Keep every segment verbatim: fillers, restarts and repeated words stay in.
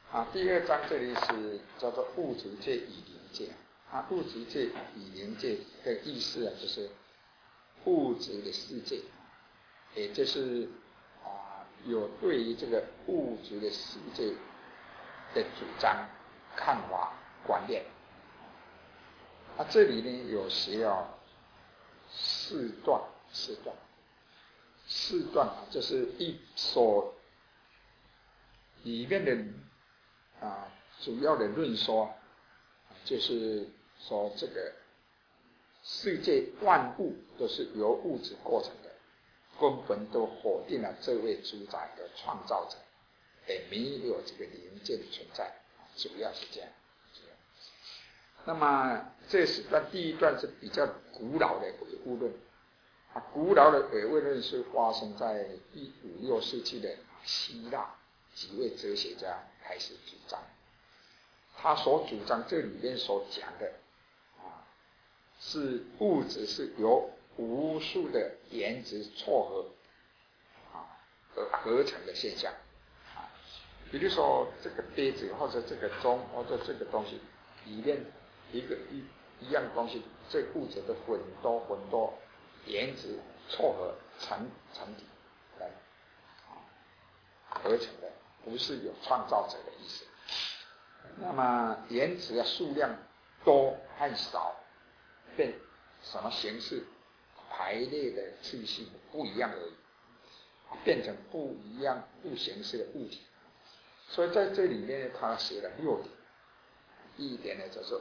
啊，第二章这里是叫做物质界与灵界。啊，物质界与灵界的意思啊，就是物质的世界，也就是啊，有对于这个物质的世界的主张、看法、观念。啊，这里呢有写哦四段，四段，四段啊，就是一所里面的啊主要的论说，就是说这个世界万物都是由物质构成的，根本都否定了这位主宰的创造者，也没有这个灵界的存在，主要是这样。那么这是段第一段是比较古老的唯物论，啊，古老的唯物论是发生在一五六世纪的希腊几位哲学家开始主张。他所主张这里面所讲的啊，是物质是由无数的原子撮合啊而合成的现象啊。比如说这个杯子或者这个钟或者这个东西里面一个一一样东西，这物质的很多很多原子撮合成成体来啊合成的，不是有创造者的意思。那么原子的数量多和少，变什么形式、排列的次序不一样而已，变成不一样不形式的物体。所以在这里面他写了六点。第一点呢，就是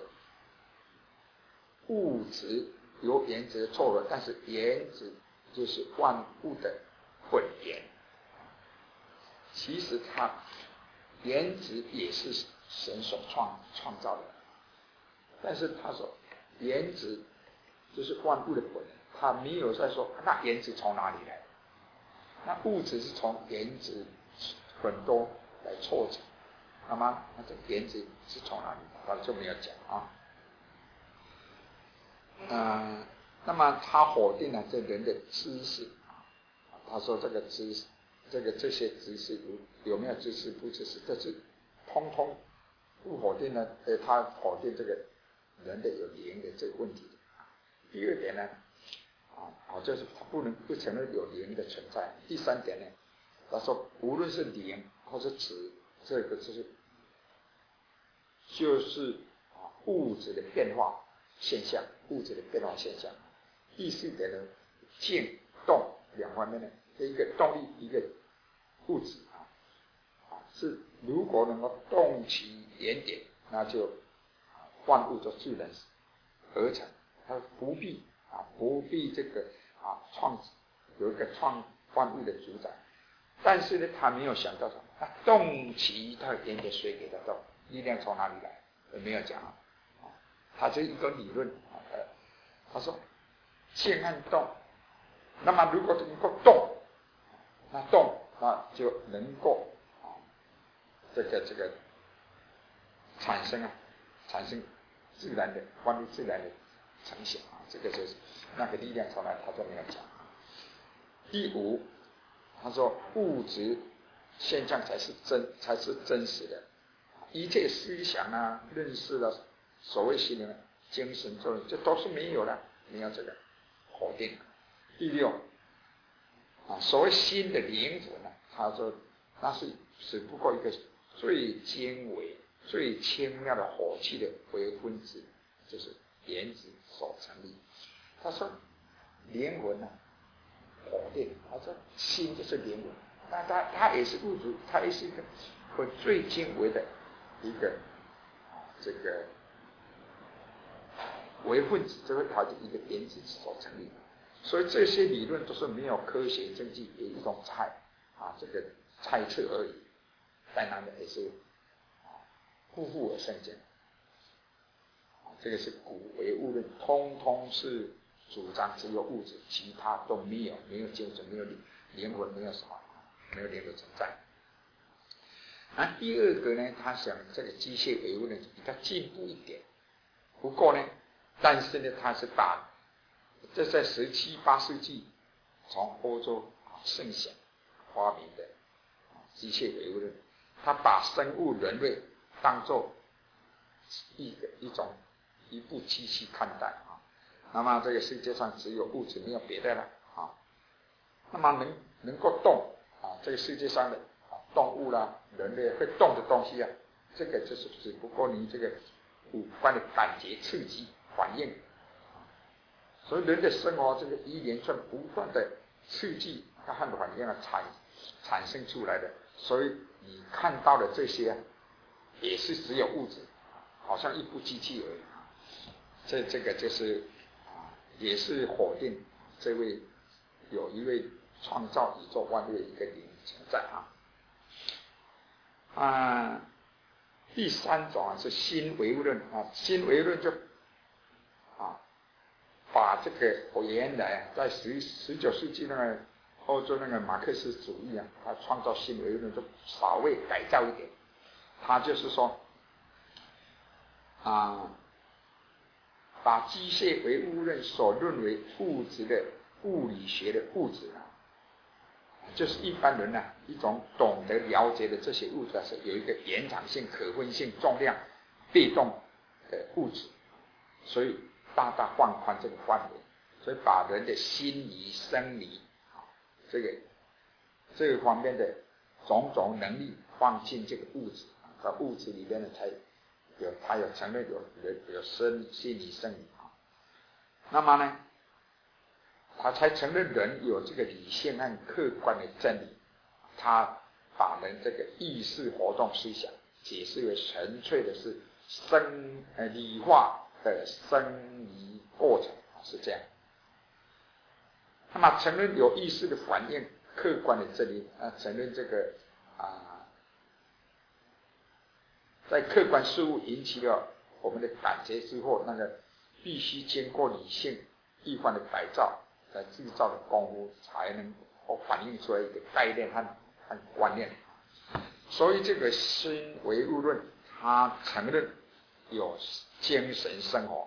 物质由原子凑合，但是原子就是万物的本源。其实它原子也是神所创创造的，但是他说原子就是万物的本源，他没有在说那原子从哪里来，那物质是从原子很多来凑成，那么那这原子是从哪里来，他就没有讲啊。嗯，那么他否定了这人的知识，他说这个知识，这个这些知识有没有知识不知识，这是通通不否定呢？呃，他否定这个人的有灵的这个问题。第二点呢，啊，好就是他不能不承认有灵的存在。第三点呢，他说无论是灵或是质，这个就是就是啊物质的变化现象，物质的变化现象。第四点呢，静动两方面呢，一个动力，一个物质啊，啊是如果能够动其原点，那就万物就自然合成，它不必啊不必这个啊创有一个创万物的主宰，但是呢，他没有想到什么，他动其他原点，谁给他动？力量从哪里来？没有讲啊，他这一个理论啊，呃，他说静和动，那么如果能够动，那动那就能够啊这个这个产生啊产生自然的万物自然的成型啊，这个就是那个力量从来他就没有讲。第五，他说物质现象才是真才是真实的，一切思想啊认识啊所谓心灵精神作用，这都是没有的，没有这个否定。第六啊，所谓心的灵魂呢，他说那是只不过一个最精微最轻妙的火气的微分子，就是原子所成立。他说灵魂呢否定，他说心就是灵魂，那它它也是物质，它也是一个很最精微的一个啊这个微分子，这个它的一个原子所成立的。所以这些理论都是没有科学证据，也一种猜啊这个猜测而已，当然的也是啊负负而生见。这个是古唯物论，通通是主张只有物质，其他都没有，没有精神，没有灵魂，没有什么，没有灵魂存在。那第二个呢，他想这个机械唯物论比较进步一点，不过呢，但是呢，他是把这在十七八世纪从欧洲盛行发明的机械唯物论， 他把生物人类当作一个一种一部机器看待啊。那么这个世界上只有物质，没有别的了啊。那么能能够动啊，这个世界上的啊动物啦、人类会动的东西啊，这个就是只不过你这个五官的感觉刺激反应。所以人的生活这个一连串不断的刺激和反应啊产产生出来的，所以你看到的这些、啊、也是只有物质，好像一部机器而已。这这个就是啊，也是否定这位有一位创造宇宙万物的一个灵存在啊。啊，第三种啊是新唯物论啊，新唯物论就啊。把这个原来在十十九世纪那个欧洲那个马克思主义啊，他创造新唯物论就稍微改造一点，他就是说啊，把机械唯物论所认为物质的物理学的物质啊，就是一般人啊一种懂得了解的这些物质啊，是有一个延长性、可分性、重量、被动的物质，所以大大放宽这个范围，所以把人的心理、生理啊这个这个方面的种种能力放进这个物质，在物质里面呢才有他有承认有人有生心理、生理啊，那么呢，他才承认人有这个理性和客观的真理，他把人这个意识活动思想解释为纯粹的是生呃理化的生理过程是这样。那么承认有意识的反应客观的真理啊，承认这个啊，在客观事物引起了我们的感觉之后，那个必须经过理性一番的改造来制造的功夫，才能够反映出来一个概念和和观念。所以这个新唯物论，他承认有精神生活，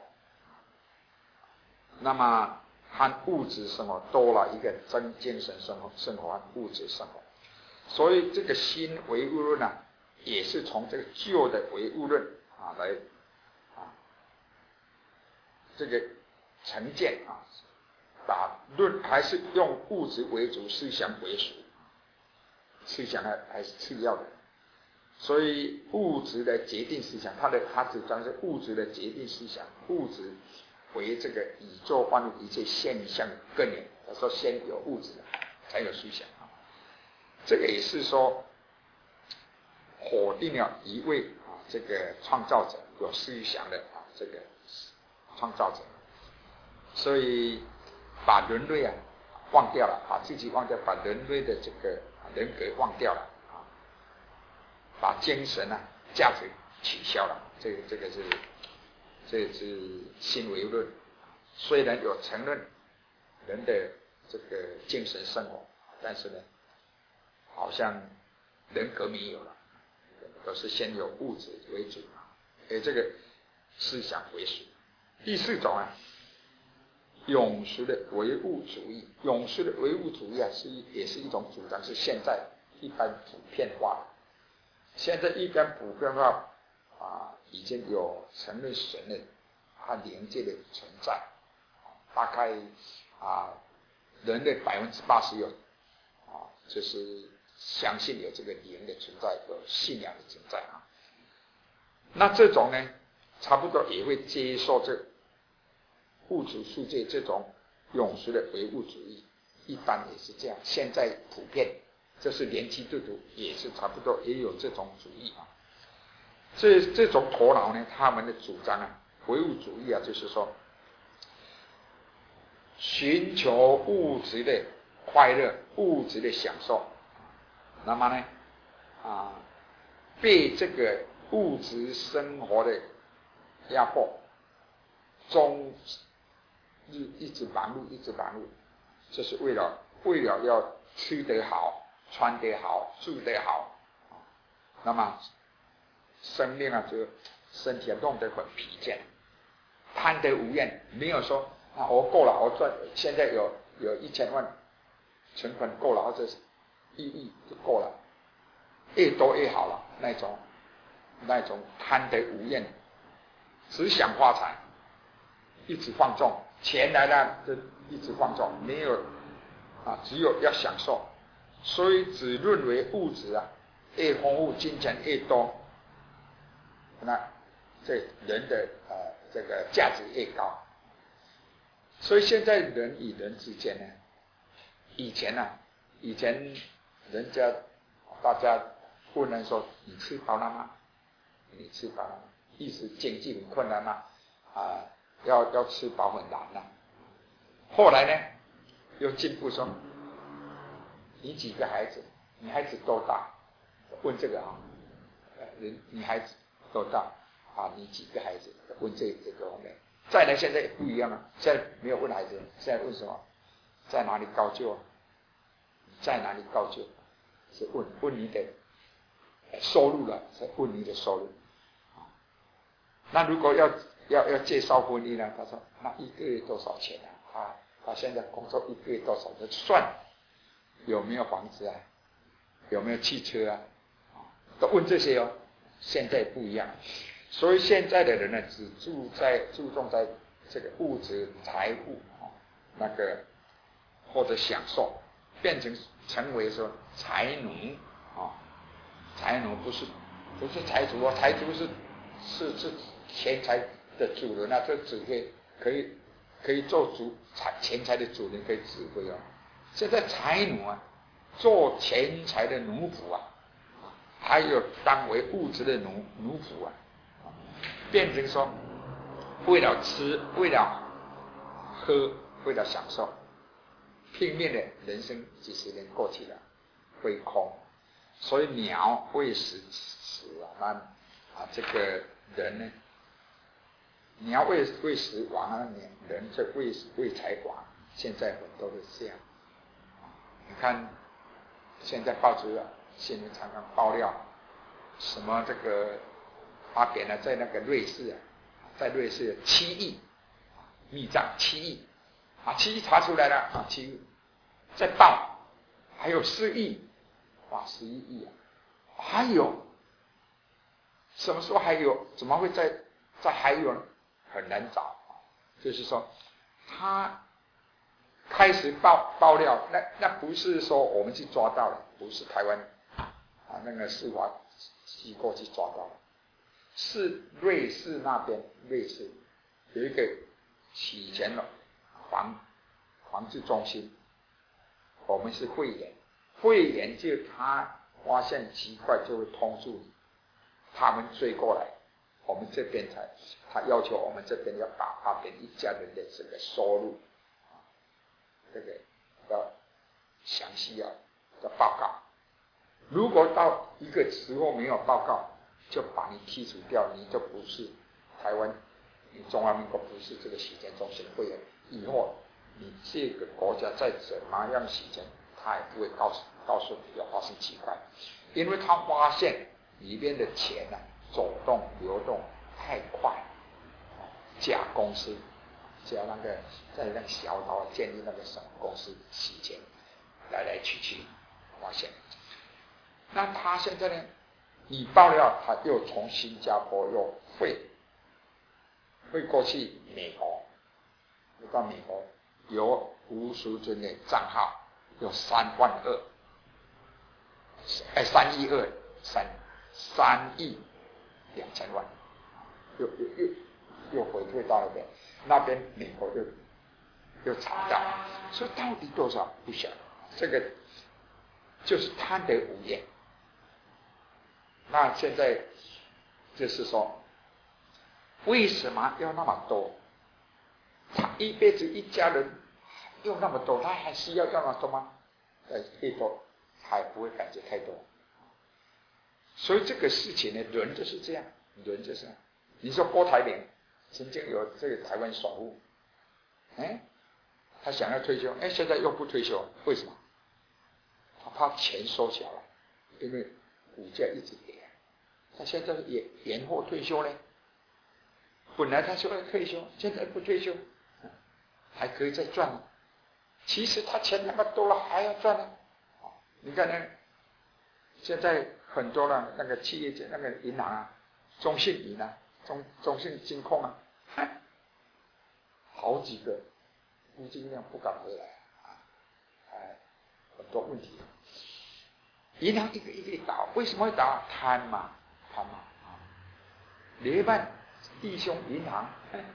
那么和物质生活多了一个真精神生活生活和物质生活。所以这个新唯物论呢、啊，也是从这个旧的唯物论啊来啊这个成见啊，把论还是用物质为主，思想为属，思想还还是次要的。所以物质的决定思想，它的它主张是物质的决定思想，物质为这个宇宙万物一切现象的根源。他说先有物质才有思想啊，这个也是说否定了一位啊这个创造者有思想的啊这个创造者，所以把人类啊忘掉了，把自己忘掉，把人类的这个人格忘掉了。把精神啊价值取消了，这个这个是这是新唯物论。虽然有承认人的这个精神生活，但是呢，好像人格没有了，都是先有物质为主啊，而这个思想为属。第四种啊，永续的唯物主义。永续的唯物主义啊，是也是一种主张，是现在一般普遍化的。现在一般普遍化啊，已经有承认神的和灵界的存在，大概啊，人类百分之八十有啊，就是相信有这个灵的存在，有信仰的存在啊。那这种呢，差不多也会接受这物质世界这种永续的唯物主义，一般也是这样。现在普遍。这是连基督徒也是差不多也有这种主义啊，这这种头脑呢，他们的主张啊，唯物主义啊，就是说寻求物质的快乐、物质的享受，那么呢啊，被这个物质生活的压迫，终日一直忙碌，一直忙碌，这是为了为了要吃得好。穿得好，住得好，那么生命啊，就身体啊弄得很疲倦，贪得无厌，没有说啊，我够了，我赚，现在有有一千万存款够了，或者是一亿就够了，越多越好了， 那种那种贪得无厌，只想发财，一直放纵，钱来了就一直放纵，没有啊，只有要享受，所以只认为物质啊越丰富，金钱越多，那这人的呃这个价值越高。所以现在人与人之间呢，以前呢、啊，以前人家大家问人说你吃饱了吗？你吃饱了吗？意思经济很困难吗？啊，要要吃饱很难啊。后来呢，又进步说，你几个孩子？你孩子多大？问这个啊，人你孩子多大啊？你几个孩子？问这这个方面。再来，现在不一样了，现在没有问孩子，现在问什么？在哪里高就？在哪里高就？是问问你的收入了，是问你的收入。那如果要要要介绍婚姻呢？他说那一个月多少钱啊？他他现在工作一个月多少？就算有没有房子啊？有没有汽车啊？都问这些哦。现在不一样，所以现在的人呢，只注在注重在这个物质财富那个或者享受，变成成为说财奴啊，财奴不是不是财主啊，财主是是是钱财的主人啊，这只可以可以可以做主财钱财的主人可以指挥哦。现在财奴啊，做钱财的奴仆啊。还有当为物质的奴奴仆啊，变成说为了吃，为了喝，为了享受，拼命的人生几十年过去了，归空。所以鸟为食死啊，那啊这个人呢，鸟为为食亡啊，人这为为财亡。现在很多都是这样。你看现在报纸啊。新闻常常爆料，什么这个阿扁呢，在那个瑞士啊，在瑞士七亿密账七亿啊，七亿查出来了啊，七亿再报，还有四亿，哇，十一亿啊，还有什么时候还有？怎么会在在还有呢？很难找，就是说他开始爆爆料，那那不是说我们去抓到了，不是台湾。啊，那个司法机构去抓到了，是瑞士那边，瑞士有一个洗钱的防防治中心，我们是会员，会员就他发现奇怪就会通知你，他们追过来，我们这边才，他要求我们这边要把那边一家人的这个收入，这个要详细要的报告。如果到一个时候没有报告，就把你剔除掉，你就不是台湾，你中华民国不是这个洗钱中心的会员。以后你这个国家再怎么样洗钱，他也不会告诉告诉你有发生奇怪，因为他发现里面的钱啊走动流动太快，假公司，假那个在那个小岛建立那个什么公司洗钱，来来去去，发现。那他现在呢？你爆料，他又从新加坡又汇汇过去美国，又到美国有吴淑珍的账号，有三万二，哎，三亿二，三三亿两千万，又又又又回退到那边，那边美国又又查到，所以到底多少不晓得，这个就是贪得无厌。那现在就是说，为什么要那么多？他一辈子一家人用那么多，他还需要要那么多吗？呃，越多他也不会感觉太多。所以这个事情呢，人就是这样，人就是这样。你说郭台铭曾经有这个台湾首富，哎，他想要退休，哎，现在又不退休，为什么？他怕钱收起来了，因为股价一直跌。他现在也延后退休呢，本来他说要退休，现在不退休，还可以再赚。其实他钱那么多了，还要赚呢。你看呢，现在很多的那个企业界那个银行啊，中信银啊，中中信金控啊，好几个资金量不敢回来啊，哎，很多问题。银行一个一个倒，为什么会倒？贪嘛，贪嘛啊！联办弟兄银行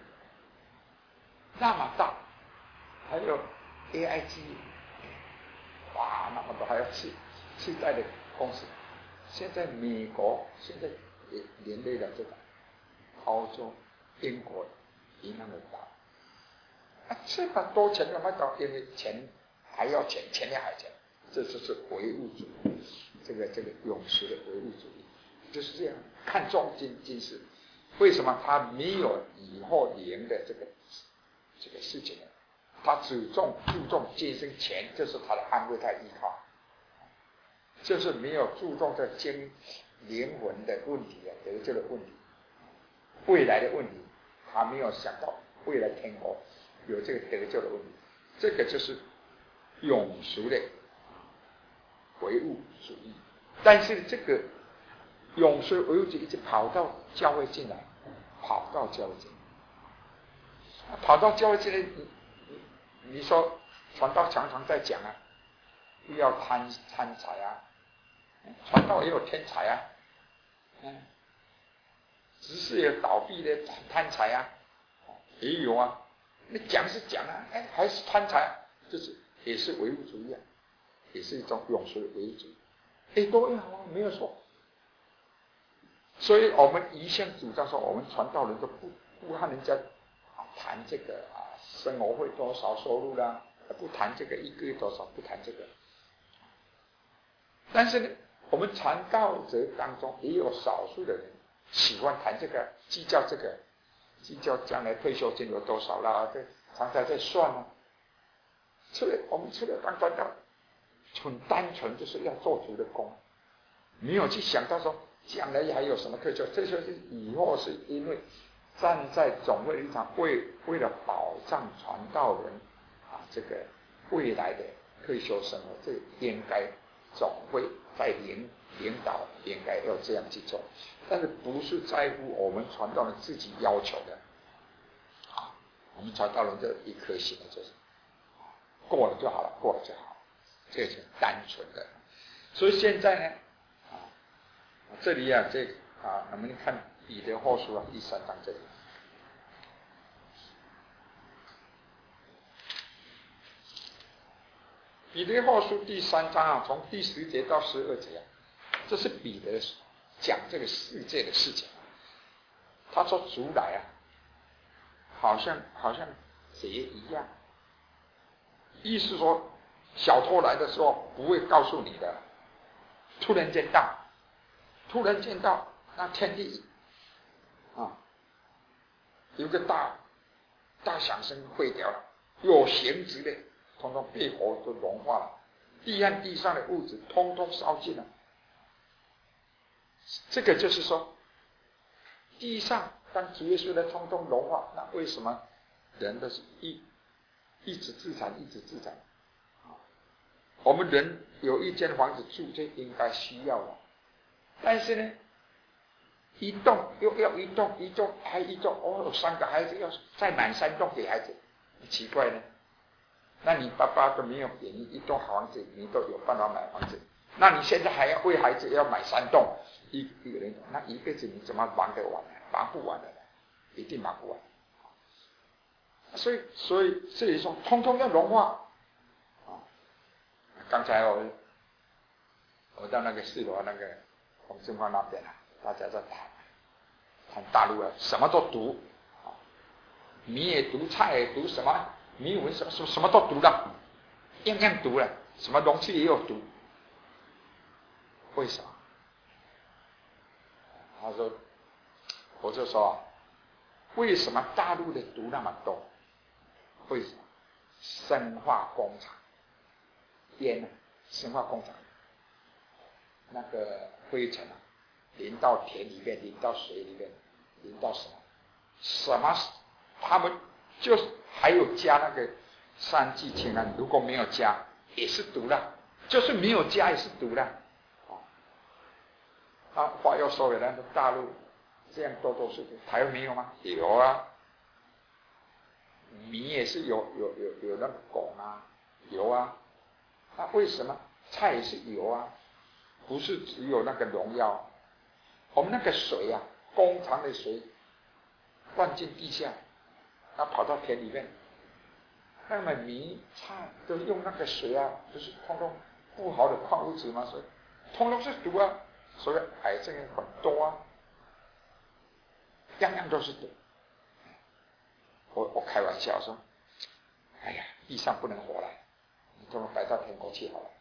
那么大，还有 A I G， 哇，那么多，还有次次贷的公司。现在美国现在也连累了这个澳洲、英国银行的倒。啊，这么多钱干嘛倒？因为钱还要钱，钱也还钱，这就是唯物主义，这个这个永实的唯物主义就是这样看重今今世。为什么他没有以后赢的这个这个事情呢？他只重注重今生钱，这是他的安慰，他的依靠，就是没有注重这经灵魂的问题啊，得救的问题，未来的问题，他没有想到未来天国有这个得救的问题，这个就是永俗的唯物主义。但是这个永俗唯物主义就跑到教会进来，跑到教会进来，跑到教会进来，你你你说传道常常在讲啊，不要贪贪财啊，传道也有天才啊，嗯，执事也倒闭的贪财啊，也有啊。那讲是讲啊，哎，还是贪财，就是也是唯物主义啊，也是一种永俗的唯物主义。哎，都要啊，没有错。所以我们一向主张说，我们传道人都不不和人家谈这个啊，生活费多少收入啦，不谈这个一个月多少，不谈这个。但是呢，我们传道者当中也有少数的人喜欢谈这个，计较这个，计较将来退休金有多少啦，这常常在算啊。出来我们出来当传道，很单纯就是要做主的工，没有去想到说将来还有什么退休，这就是以后是因为站在总会立场，为为了保障传道人啊这个未来的退休生活，这应该总会在领领导应该要这样去做，但是不是在乎我们传道人自己要求的啊？我们传道人这一颗心的就是过了就好了，过了就好，这是单纯的。所以现在呢，啊，这里啊，这啊，我们看彼得后书啊，第三章这里。彼得后书第三章啊，从第十节到十二节啊，这是彼得讲这个世界的事情。他说主来啊，好像好像贼一样，意思说小偷来的时候不会告诉你的，突然间到，突然间到，那天地啊，有个大大响声毁掉了，有形质的通通被火都融化了，地和地上的物质通通烧尽了。这个就是说，地上当主耶稣的通通融化，那为什么人都是一一直自残，一直自残？我们人有一间房子住，这应该需要的，但是呢，一栋又要一栋，一栋还一栋，哦，有三个孩子要再买三栋给孩子，奇怪呢？那你爸爸都没有给你一栋好房子，你都有办法买房子，那你现在还要为孩子要买三栋，一一个人，那一辈子你怎么忙得完呢？忙不完的，一定忙不完。所以，所以这里说，通通要融化。刚才我我到那个四楼那个洪正芳那边啊，大家在谈谈大陆啊，什么都读啊，米也读，菜也读，什么米文什么什么什么都读了，样样读了，什么东西也有读。为什么？他说，我就说，为什么大陆的读那么多？为什么？生化工厂。烟啊，生化工厂，那个灰尘啊，淋到田里面，淋到水里面，淋到什么？什么？他们就是还有加那个三聚氰胺，如果没有加，也是毒了，就是没有加也是毒了。 啊，花要收回来的大陆这样多多是多，台湾没有吗？有啊，米也是有有有有那个汞啊，有啊，那、啊、为什么菜也是有啊？不是只有那个农药，我们那个水啊，工厂的水灌进地下，它跑到田里面，那么米菜都用那个水啊，不是通通不好的矿物质吗？所以通通是毒啊，所以癌症也很多啊，样样都是毒。我我开玩笑说，哎呀，地上不能活了，你这么摆到天国去好了。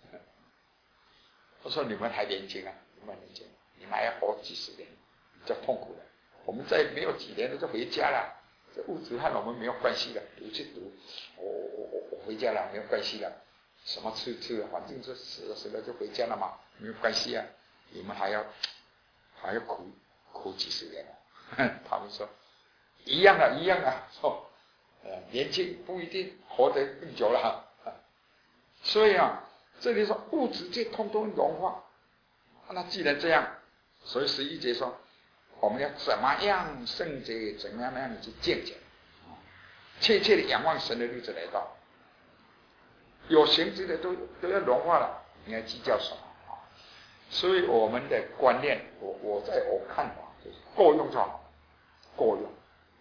我说你们还年轻啊，你们年轻，你们还要活几十年，比较痛苦的。我们再没有几年了就回家了，这物质和我们没有关系了，读去读，我我我我回家了没有关系了，什么吃吃，反正就死了死了就回家了嘛，没有关系啊。你们还要还要苦苦几十年了。他们说一样啊，一样啊，说呃年轻不一定活得更久了。所以啊。这里说物质界通通融化，那既然这样，所以十一节说我们要怎么样圣洁，怎么样那样去见解，切切的仰望神的日子来到，有形质的都都要融化了，你还计较什么？所以我们的观念，我我在我看法就是够用就好，够用。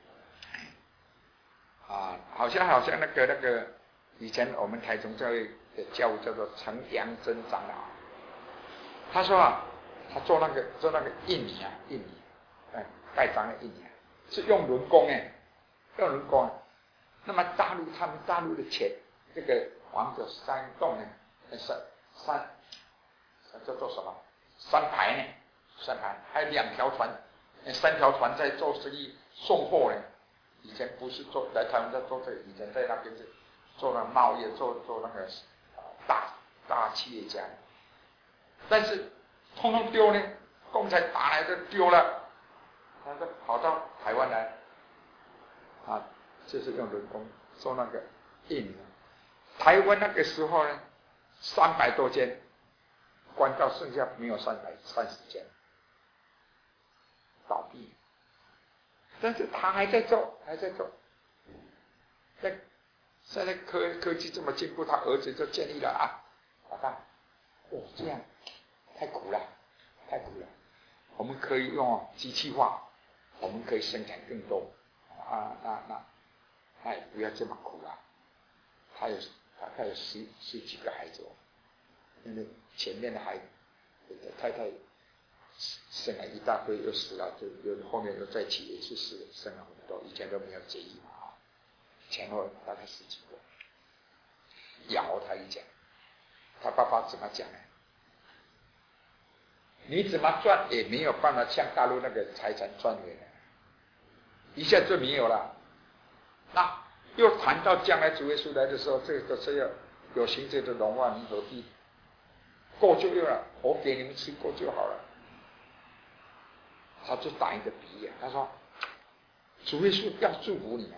啊，好像好像那个那个以前我们台中教育的教务叫做陈阳真长老，他说啊，他做那个做那个印泥啊，印泥，哎，盖章的印泥啊，是用人工哎，用人工。那么大陆他们大陆的钱，这个黄者山洞呢，山山叫做什么？三排呢？三排还有两条船，三条船在做生意送货呢。以前不是做来台湾在做这个，以前在那边是做了贸易，做做那个大大企业家，但是通通丢呢，共产打来的丢了，他就跑到台湾来，啊，就是用人工做那个印。台湾那个时候呢，三百多间，关到剩下没有三百三十间，倒闭。但是他还在做，还在做。那现在科科技这么进步，他儿子就建议了啊，老大，哦这样太苦了，太苦了，我们可以用机器化，我们可以生产更多啊，那那那也不要这么苦啊。他有他他有十十几个孩子哦，因为前面的孩子太太生了一大堆又死了，就又后面又再起也是死了，生了很多，以前都没有结义嘛啊，前后大概十几个。养活他一讲，他爸爸怎么讲呢？你怎么赚也没有办法像大陆那个财产赚回来，一下就没有了。那又谈到将来主耶稣来的时候，这个是要有形质的融化，你何必够就有了，我给你们吃够就好了。他就打一个比喻，他说主耶稣要祝福你啊，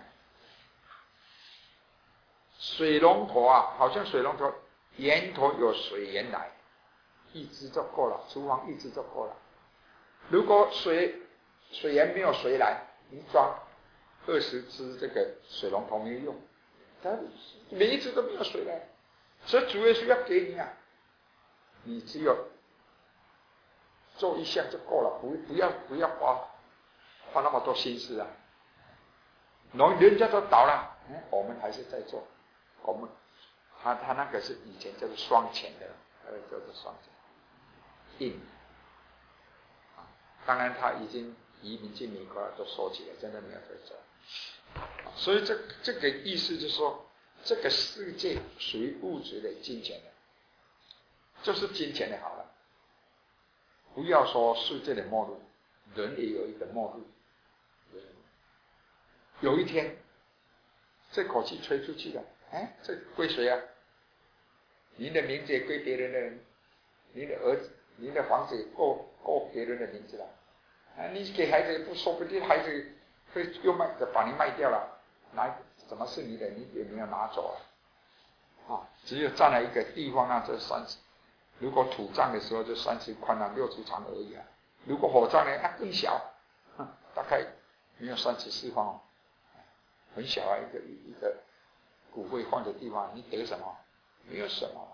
水龙头啊，好像水龙头源头有水源来，一支就够了，厨房一支就够了。如果水水源没有水来，你装二十支这个水龙头没有用，它每一支都没有水来，所以主耶稣要给你啊，你只有做一项就够了，不不要不要花花那么多心思啊。农人家都倒了，嗯，我们还是在做。我们他他那个是以前叫做双钱的，呃，叫做双钱印。啊，当然他已经移民进美国了，都收起来，真的没有在做。所以这这个意思就是说，这个世界属于物质的、金钱的，就是金钱的好了。不要说世界的末日，人也有一个末日。有一天，这口气吹出去了，哎，这归谁啊？您的名字也归别人的人，您的儿子、您的房子也过过别人的名字了。啊，你给孩子不说不定孩子会又卖把你卖掉了，拿什么是你的，你也没有拿走啊。啊，只有占了一个地方啊，这算如果土葬的时候就三尺宽啊，六尺长而已啊。如果火葬呢，啊更小，大概没有三尺四方哦，很小啊，一个一个骨灰放的地方，你得什么？没有什么。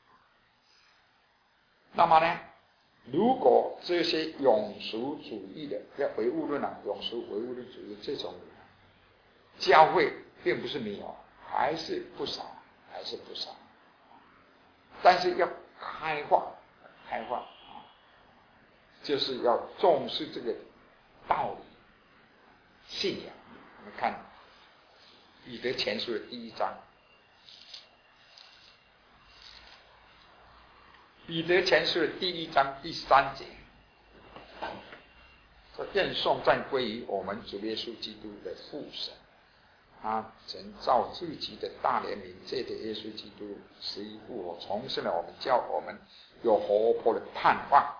那么呢，如果这些永俗主义的，要唯物论啊，永俗唯物论主义这种教会并不是没有，还是不少，还是不少。但是要开化，开化，就是要重视这个道理、信仰。我们看彼得前书的第一章，彼得前书的第一章第三节，说：“愿颂赞归于我们主耶稣基督的父神。他曾照自己的大怜悯，借着耶稣基督死于复活，重生了我们，叫我们有活泼的盼望。”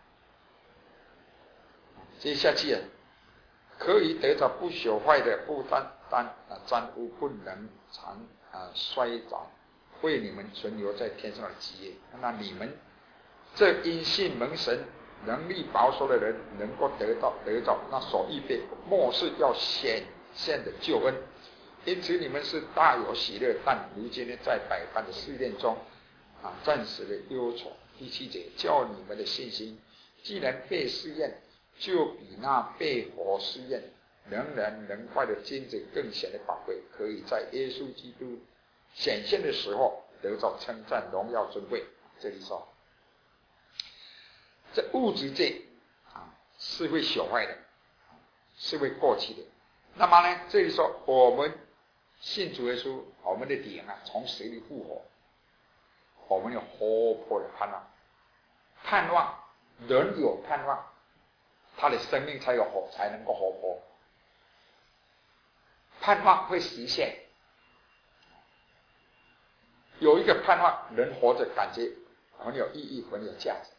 接下去啊，可以得到不朽坏的，不单单啊沾污，不能常啊衰长，为你们存留在天上的基业。那你们这因信蒙神能力保守的人，能够得到得到那所预备末世要显现的救恩。因此你们是大有喜乐，但如今呢，在百般的试炼中啊，暂时的忧愁。第七节，叫你们的信心既然被试验，就比那被火试验能人能坏的金子更显得宝贵，可以在耶稣基督显现的时候得到称赞、荣耀、尊贵。这里说，这物质界啊是会朽坏的，是会过去的。那么呢，这里说我们信主耶稣，我们的灵啊从死里复活，我们有活泼的盼望，盼望人有盼望，他的生命才有活，才能够活泼。盼望会实现，有一个盼望，人活着感觉很有意义，很有价值。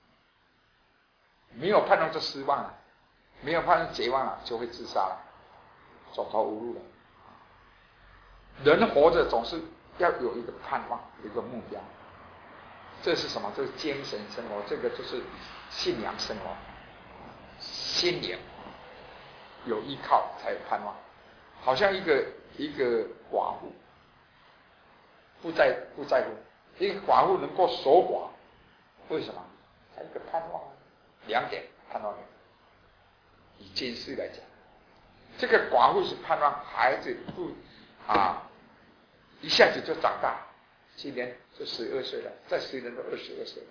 没有盼望就失望了，没有盼望绝望了，就会自杀了，走投无路了。人活着总是要有一个盼望，有一个目标。这是什么？这是精神生活，这个就是信仰生活。心灵有依靠才有盼望，好像一个一个寡妇，不在不在乎，一个寡妇能够守寡，为什么？还有一个盼望，两点盼望。以今世来讲，这个寡妇是盼望孩子不啊一下子就长大，今年就十二岁了，再十年都二十二岁了，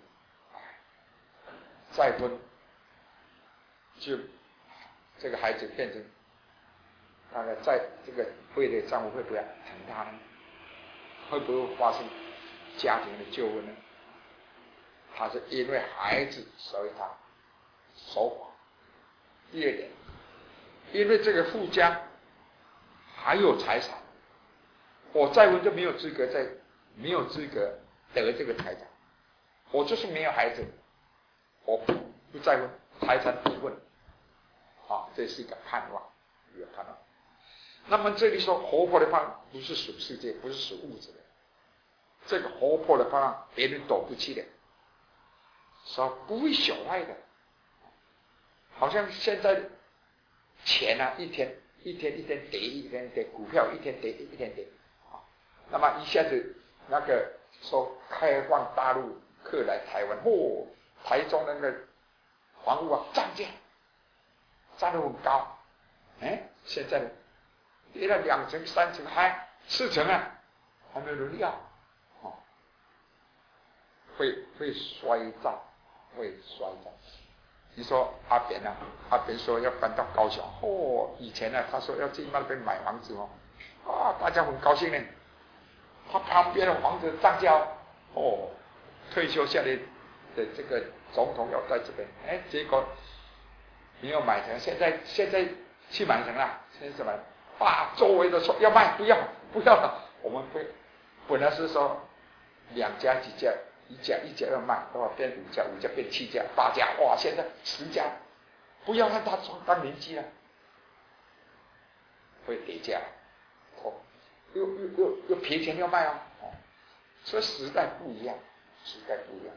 再婚。就这个孩子变成，大概在这个会的丈夫会不会疼他呢？会不会发生家庭的纠纷呢？他是因为孩子，所以他守寡。第二点，因为这个富家还有财产，我再婚就没有资格再没有资格得这个财产，我就是没有孩子，我不不再婚，财产不问。啊，这是一个盼望，一个盼望。那么这里说活泼的盼望，不是属世界，不是属物质的。这个活泼的盼望，别人躲不去的，说不会朽坏的。好像现在钱啊，一天一天一天跌，一天跌，股票一天跌，一天跌。啊，那么一下子那个说开放大陆客来台湾，哦，台中那个房屋啊涨价。涨得很高，哎，现在跌了两成、三成，还四成啊，还没有人要，哦，会会衰涨，会衰涨。你说阿扁啊，阿扁说要搬到高雄，哦，以前呢、啊，他说要去那边买房子哦，啊，大家很高兴呢。他旁边的房子涨价哦，退休下来的这个总统要在这边，哎，结果。没有买成，现在现在去买成了，现在什么？哇，周围的说要卖，不要不要了，我们会本来是说两家几家，一家一家要卖，哇，变五家，五家变七家，八家，哇，现在十家，不要让他当邻居了，会跌价，哦，又又又又赔钱要卖哦，哦，所以时代不一样，时代不一样，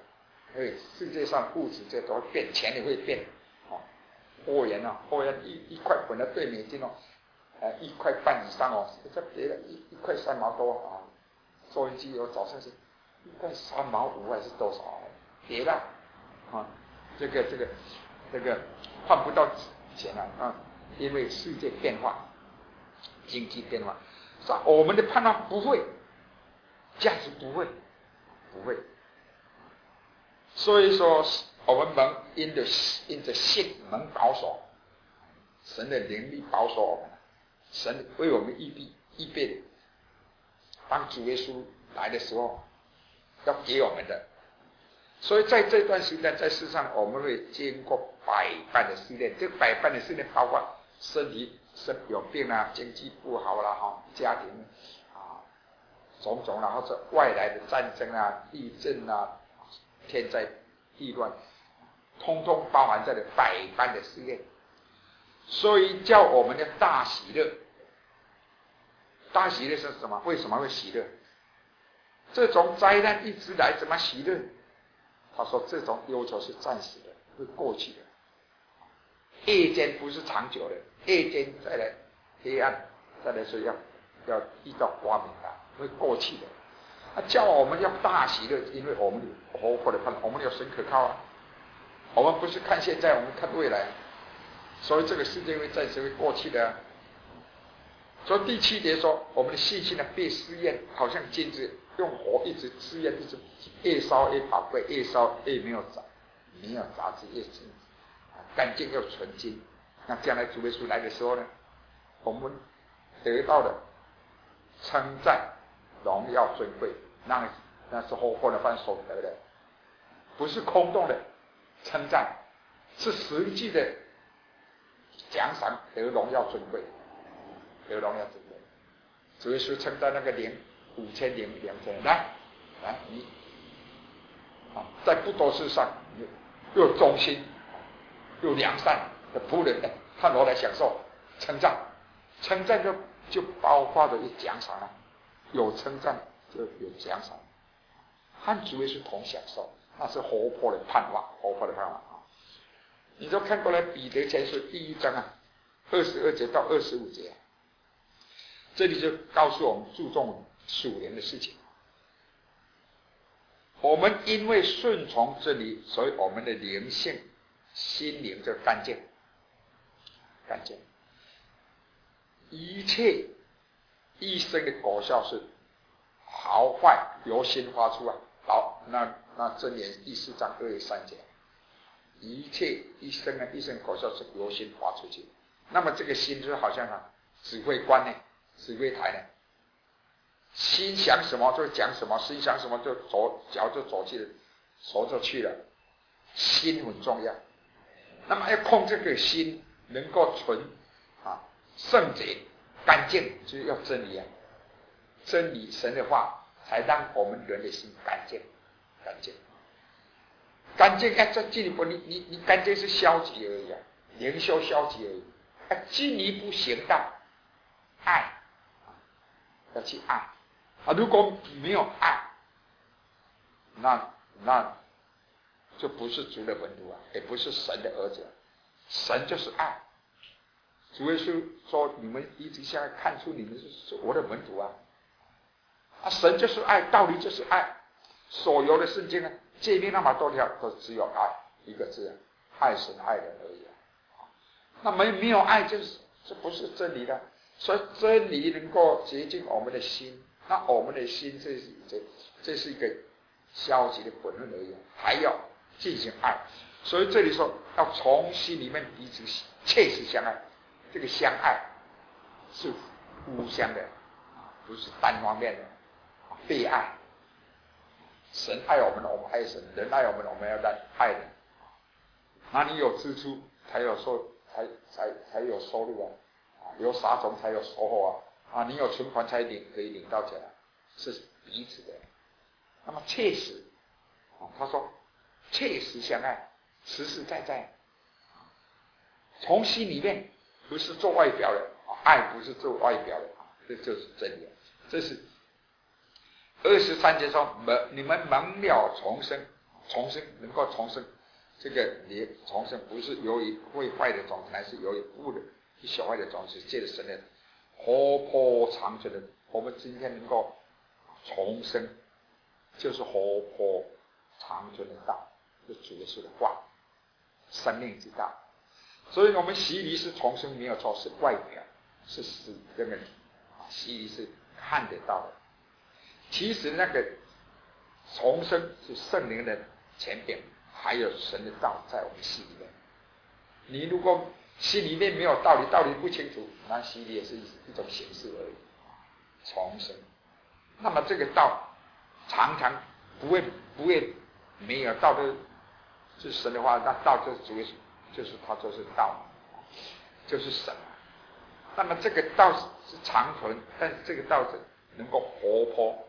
因为世界上物质这都会变，钱也会变。哦，欧元啊，欧元一一块本来对美金哦，呃一块半以上哦，这跌了一一块三毛多啊。收音机有早上是一块三毛五还是多少？跌了啊，这个这个这个换不到钱了啊，因为世界变化，经济变化，是吧？我们的判断不会，价值不会，不会。所以说，我们蒙因着因着信蒙保守，神的灵力保守我们，神为我们预备预备的，当主耶稣来的时候要给我们的。所以在这段时间，在世上我们会经过百般的试炼，这百般的试炼包括身体身有病啊，经济不好啦，哈，家庭啊种种啦，或者外来的战争啊、地震啊、天灾地乱，通通包含在了百般的试炼。所以叫我们的大喜乐。大喜乐是什么？为什么会喜乐？这种灾难一直来，怎么喜乐？他说这种忧愁是暂时的，会过去的。夜间不是长久的，夜间再来黑暗，再来说要要遇到光明的，会过去的。他叫我们要大喜乐，因为我们有活泼的盼望，我们有神可靠啊。我们不是看现在，我们看未来。所以这个世界会暂时会过去的啊。所以第七节说，我们的信心呢被试验，好像金子用火一直试验，一直越烧越宝贵，越烧越没有杂，没有杂质，越净，干净又纯净。那将来主耶稣来的时候呢，我们得到的称赞、荣耀、尊贵，那那是活泼的饭所得的，不是空洞的称赞，是实际的奖赏，得荣耀尊贵。得荣耀尊贵，主耶稣称赞那个灵五千灵两千，来来你啊，在不多事上又忠心又良善的仆人，看我来享受称赞，称赞就就包括着有奖赏了，有称赞就有奖赏，和主耶稣同享受，那是活泼的盼望，活泼的盼望啊！你就看过来彼得前书第一章啊，二十二节到二十五节。这里就告诉我们注重属灵的事情。我们因为顺从真理，所以我们的灵性、心灵就干净，干净。一切一生的果效是好坏由心发出啊。好，那那箴言第四章二十三节，一切一生的一生果效是由心发出去。那么这个心就好像啊指挥官呢。指挥台呢，心想什么就讲什么，心想什么就走，脚就走去了，手就去了。心很重要，那么要控制这个心能够纯啊圣洁干净，就是要真理啊，真理神的话，才让我们人的心干净，干净，干净。哎，这进一步，你你你干净是消极而已啊，灵修消极而已。哎，进一步行道，爱。要去爱啊！如果没有爱，那那就不是主的门徒啊，也不是神的儿子。神就是爱。主耶稣说：“你们一直下来看出你们是我的门徒啊！”啊，神就是爱，道理就是爱。所有的圣经啊，诫命那么多条，都只有爱一个字，爱神爱人而已啊。那没没有爱，就是这不是真理的。所以真理能够洁净我们的心，那我们的心这是这这是一个消极的本论而已，还要进行爱。所以这里说要从心里面彼此切实相爱，这个相爱是互相的，不是单方面的被爱。神爱我们，我们爱神；人爱我们，我们要来爱人。那你有支出才有收，才才才有收入啊。有撒种才有收获啊！啊，你有存款才领可以领到钱，是彼此的。那么切实，啊，他说切实相爱，实实在在，从心里面，不是做外表的，爱不是做外表的，这就是真理。这是二十三节说蒙你们蒙了重生， 重生，能够重生，这个你重生不是由于会坏的种子，乃是由于不的一小坏的种子，借着神的活泼长存的，我们今天能够重生，就是活泼长存的道，是主耶稣的话，生命之道。所以我们洗礼是重生没有错，是外表，是使这个洗礼是看得到的。其实那个重生是圣灵的权柄，还有神的道在我们心里面。你如果心里面没有道理，道理不清楚，那洗礼也是一种形式而已。重生，那么这个道常常不会不会没有道的，是神的话，那道就是主耶稣，就是他就是道，就是神。那么这个道是长存，但是这个道是能够活泼，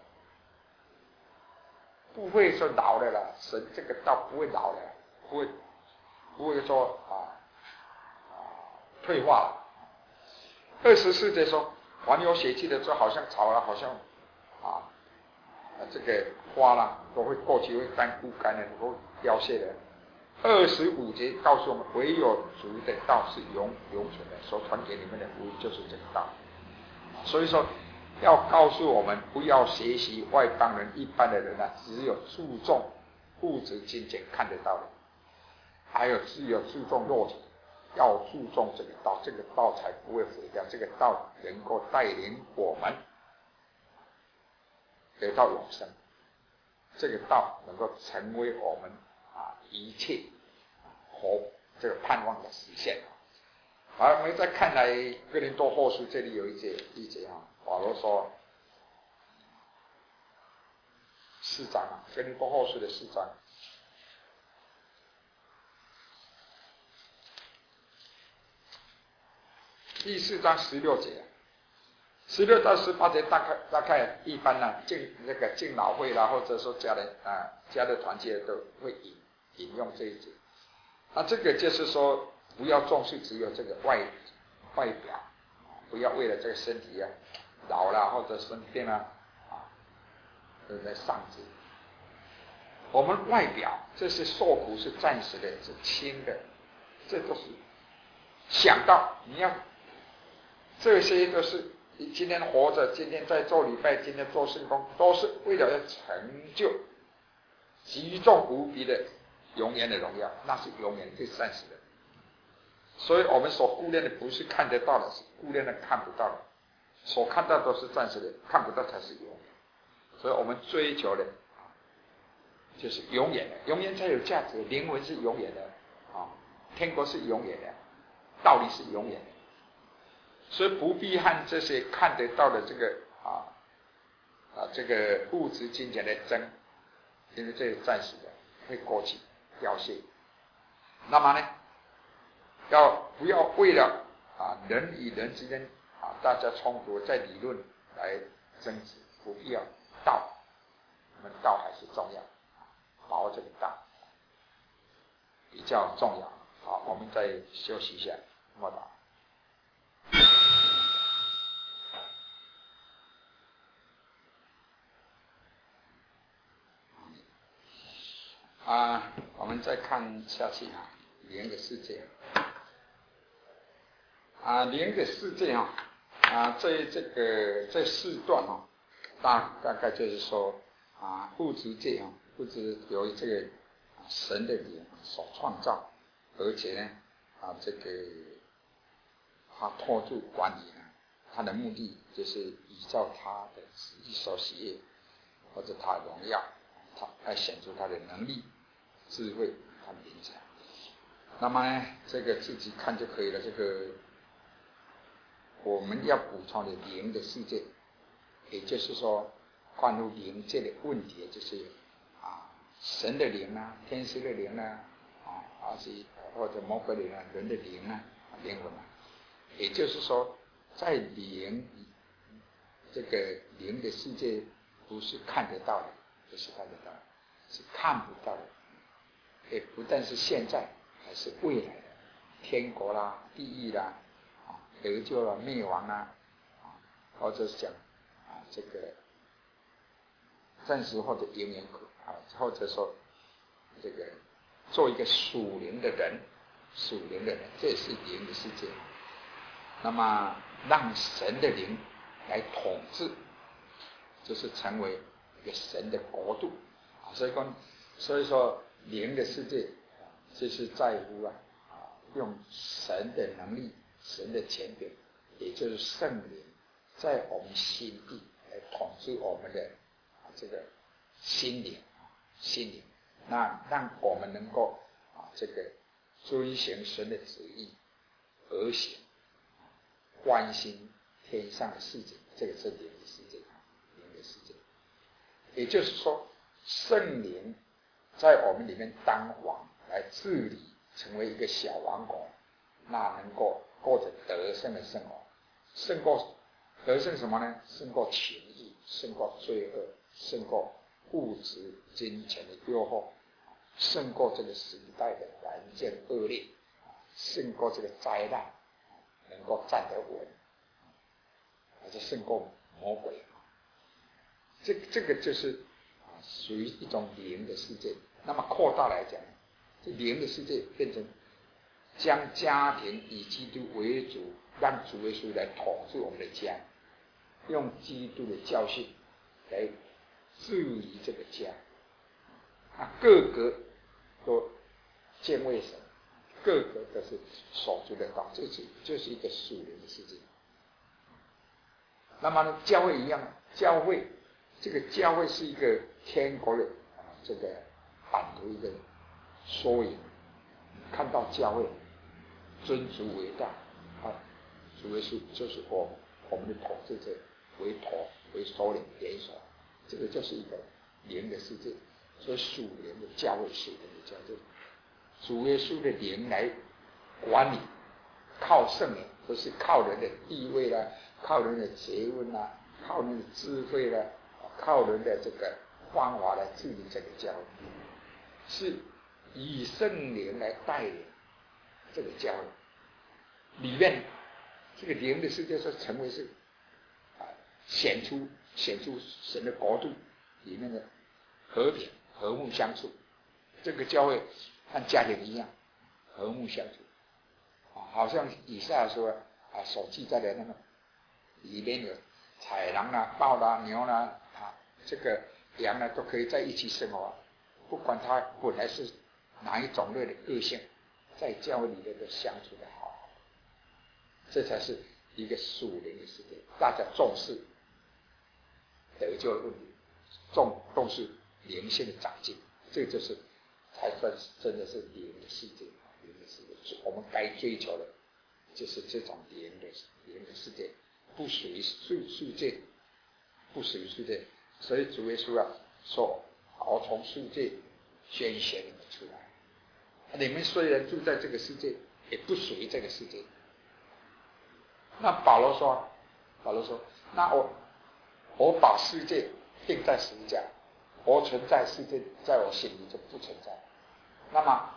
不会说老的了。神这个道不会老的，不会不会说啊啊退化了。二十世纪说还有血气的时候，好像草了，好像啊这个花了都会过去会干枯干的，都凋谢的。二十五节告诉我们，唯有主的道是永永存的，所传给你们的福音就是这个道。所以说，要告诉我们，不要学习外邦人一般的人啊，只有注重物质金钱看得到的，还有只有注重肉体，要注重这个道，这个道才不会毁掉，这个道能够带领我们得到永生，这个道能够成为我们啊一切和这个盼望的实现。好，我们再看来哥林多后书这里有一节一节啊，保罗说四章啊，哥林多后书的四章，第四章十六节，十六到十八节大概大概一般呢、啊，敬那个敬老会啦，或者说家人啊家的团结都会引引用这一节。那这个就是说，不要重视只有这个外外表，不要为了这个身体啊老了或者生病了啊，都在上进。我们外表这些受苦是暂时的，是轻的，这都是想到你要这些都是你今天活着，今天在做礼拜，今天做圣工，都是为了要成就极重无比的永远的荣耀，那是永远最暂时的。所以我们所顾念的不是看得到的，是顾念的看不到的。所看到都是暂时的，看不到才是永远。所以我们追求的就是永远的，永远才有价值。灵魂是永远的啊，天国是永远的，道理是永远的。所以不必和这些看得到的这个啊啊这个物质金钱的争，因为这是暂时的，会过去凋谢。那么呢，要不要为了啊人与人之间啊大家冲突，在理论来争执？不必要，道，我们道还是重要，把握这个道比较重要。好，我们再休息一下，默祷。啊，我们再看下去啊，灵的世界啊，灵的世界啊，啊，这这个这四段啊，大大概就是说啊，物质界啊，物质由于这个神的灵所创造，而且呢啊，这个他托住管理呢，他的目的就是依照他的旨意所喜悦，或者他的荣耀，他来显出他的能力、智慧和名才。那么呢，这个自己看就可以了。这个我们要补充的灵的世界，也就是说，关于灵界的问题，就是啊，神的灵啊，天使的灵啊，啊，而是或者魔鬼的灵啊，人的灵啊，灵魂啊。也就是说，在灵这个灵的世界，不是看得到的，不是看得到的，是看不到的。也不但是现在，还是未来的天国啦、地狱啦、啊得救啦、灭亡啦，啊，或者是讲啊这个暂时或者永远苦啊，或者说这个做一个属灵的人，属灵的人，这也是灵的世界。那么让神的灵来统治，就是成为一个神的国度啊。所以说，所以说灵的世界就是在乎啊，用神的能力、神的权柄，也就是圣灵，在我们心里来统治我们的啊这个心灵，心灵，那让我们能够啊这个遵行神的旨意而行，关心天上的事情，这个是灵的世界，灵的世界。也就是说，圣灵在我们里面当王来治理，成为一个小王国，那能够过着得胜的生活，胜过得胜什么呢？胜过情欲，胜过罪恶，胜过物质金钱的诱惑，胜过这个时代的环境恶劣，胜过这个灾难，能够站得稳，而且胜过魔鬼。这这个就是啊，属于一种灵的世界。那么扩大来讲，这灵的世界变成将家庭以基督为主，让主耶稣来统治我们的家，用基督的教训来治理这个家，啊，个个都敬畏神，个个都是守住的道，这是就是一个属灵的世界。那么呢，教会一样，教会这个教会是一个天国的啊这个版图一个缩影。看到教会尊主为大啊，主耶稣就是我我们的统治者为头为首领元首，这个就是一个灵的世界。所以属灵的教会，属灵的教会，主耶稣的灵来管理，靠圣灵，不是靠人的地位啦，靠人的学问啦，靠人的智慧啦，靠人的这个方法来治理这个教会，是以圣灵来带领这个教会。里面这个灵的世界是成为是啊显出显出神的国度里面的和平和睦相处。这个教会和家庭一样和睦相处啊，好像以赛亚说啊所记载的那个里面有豺狼啦、豹啦、牛啦啊，这个羊呢都可以在一起生活，不管它本来是哪一种类的个性，在教会里面都相处的好，这才是一个属灵的世界。大家重视得救的问题，重重视灵性的长进，这就是才算是真的是灵的世界。灵的世界，我们该追求的就是这种灵的灵的世界，不属于世世界，不属于世界。所以主耶稣啊说：“我从世界拣选你们出来。你们虽然住在这个世界，也不属于这个世界。”那保罗说：“保罗说，那我我把世界定在十字架，我存在世界，在我心里就不存在。那么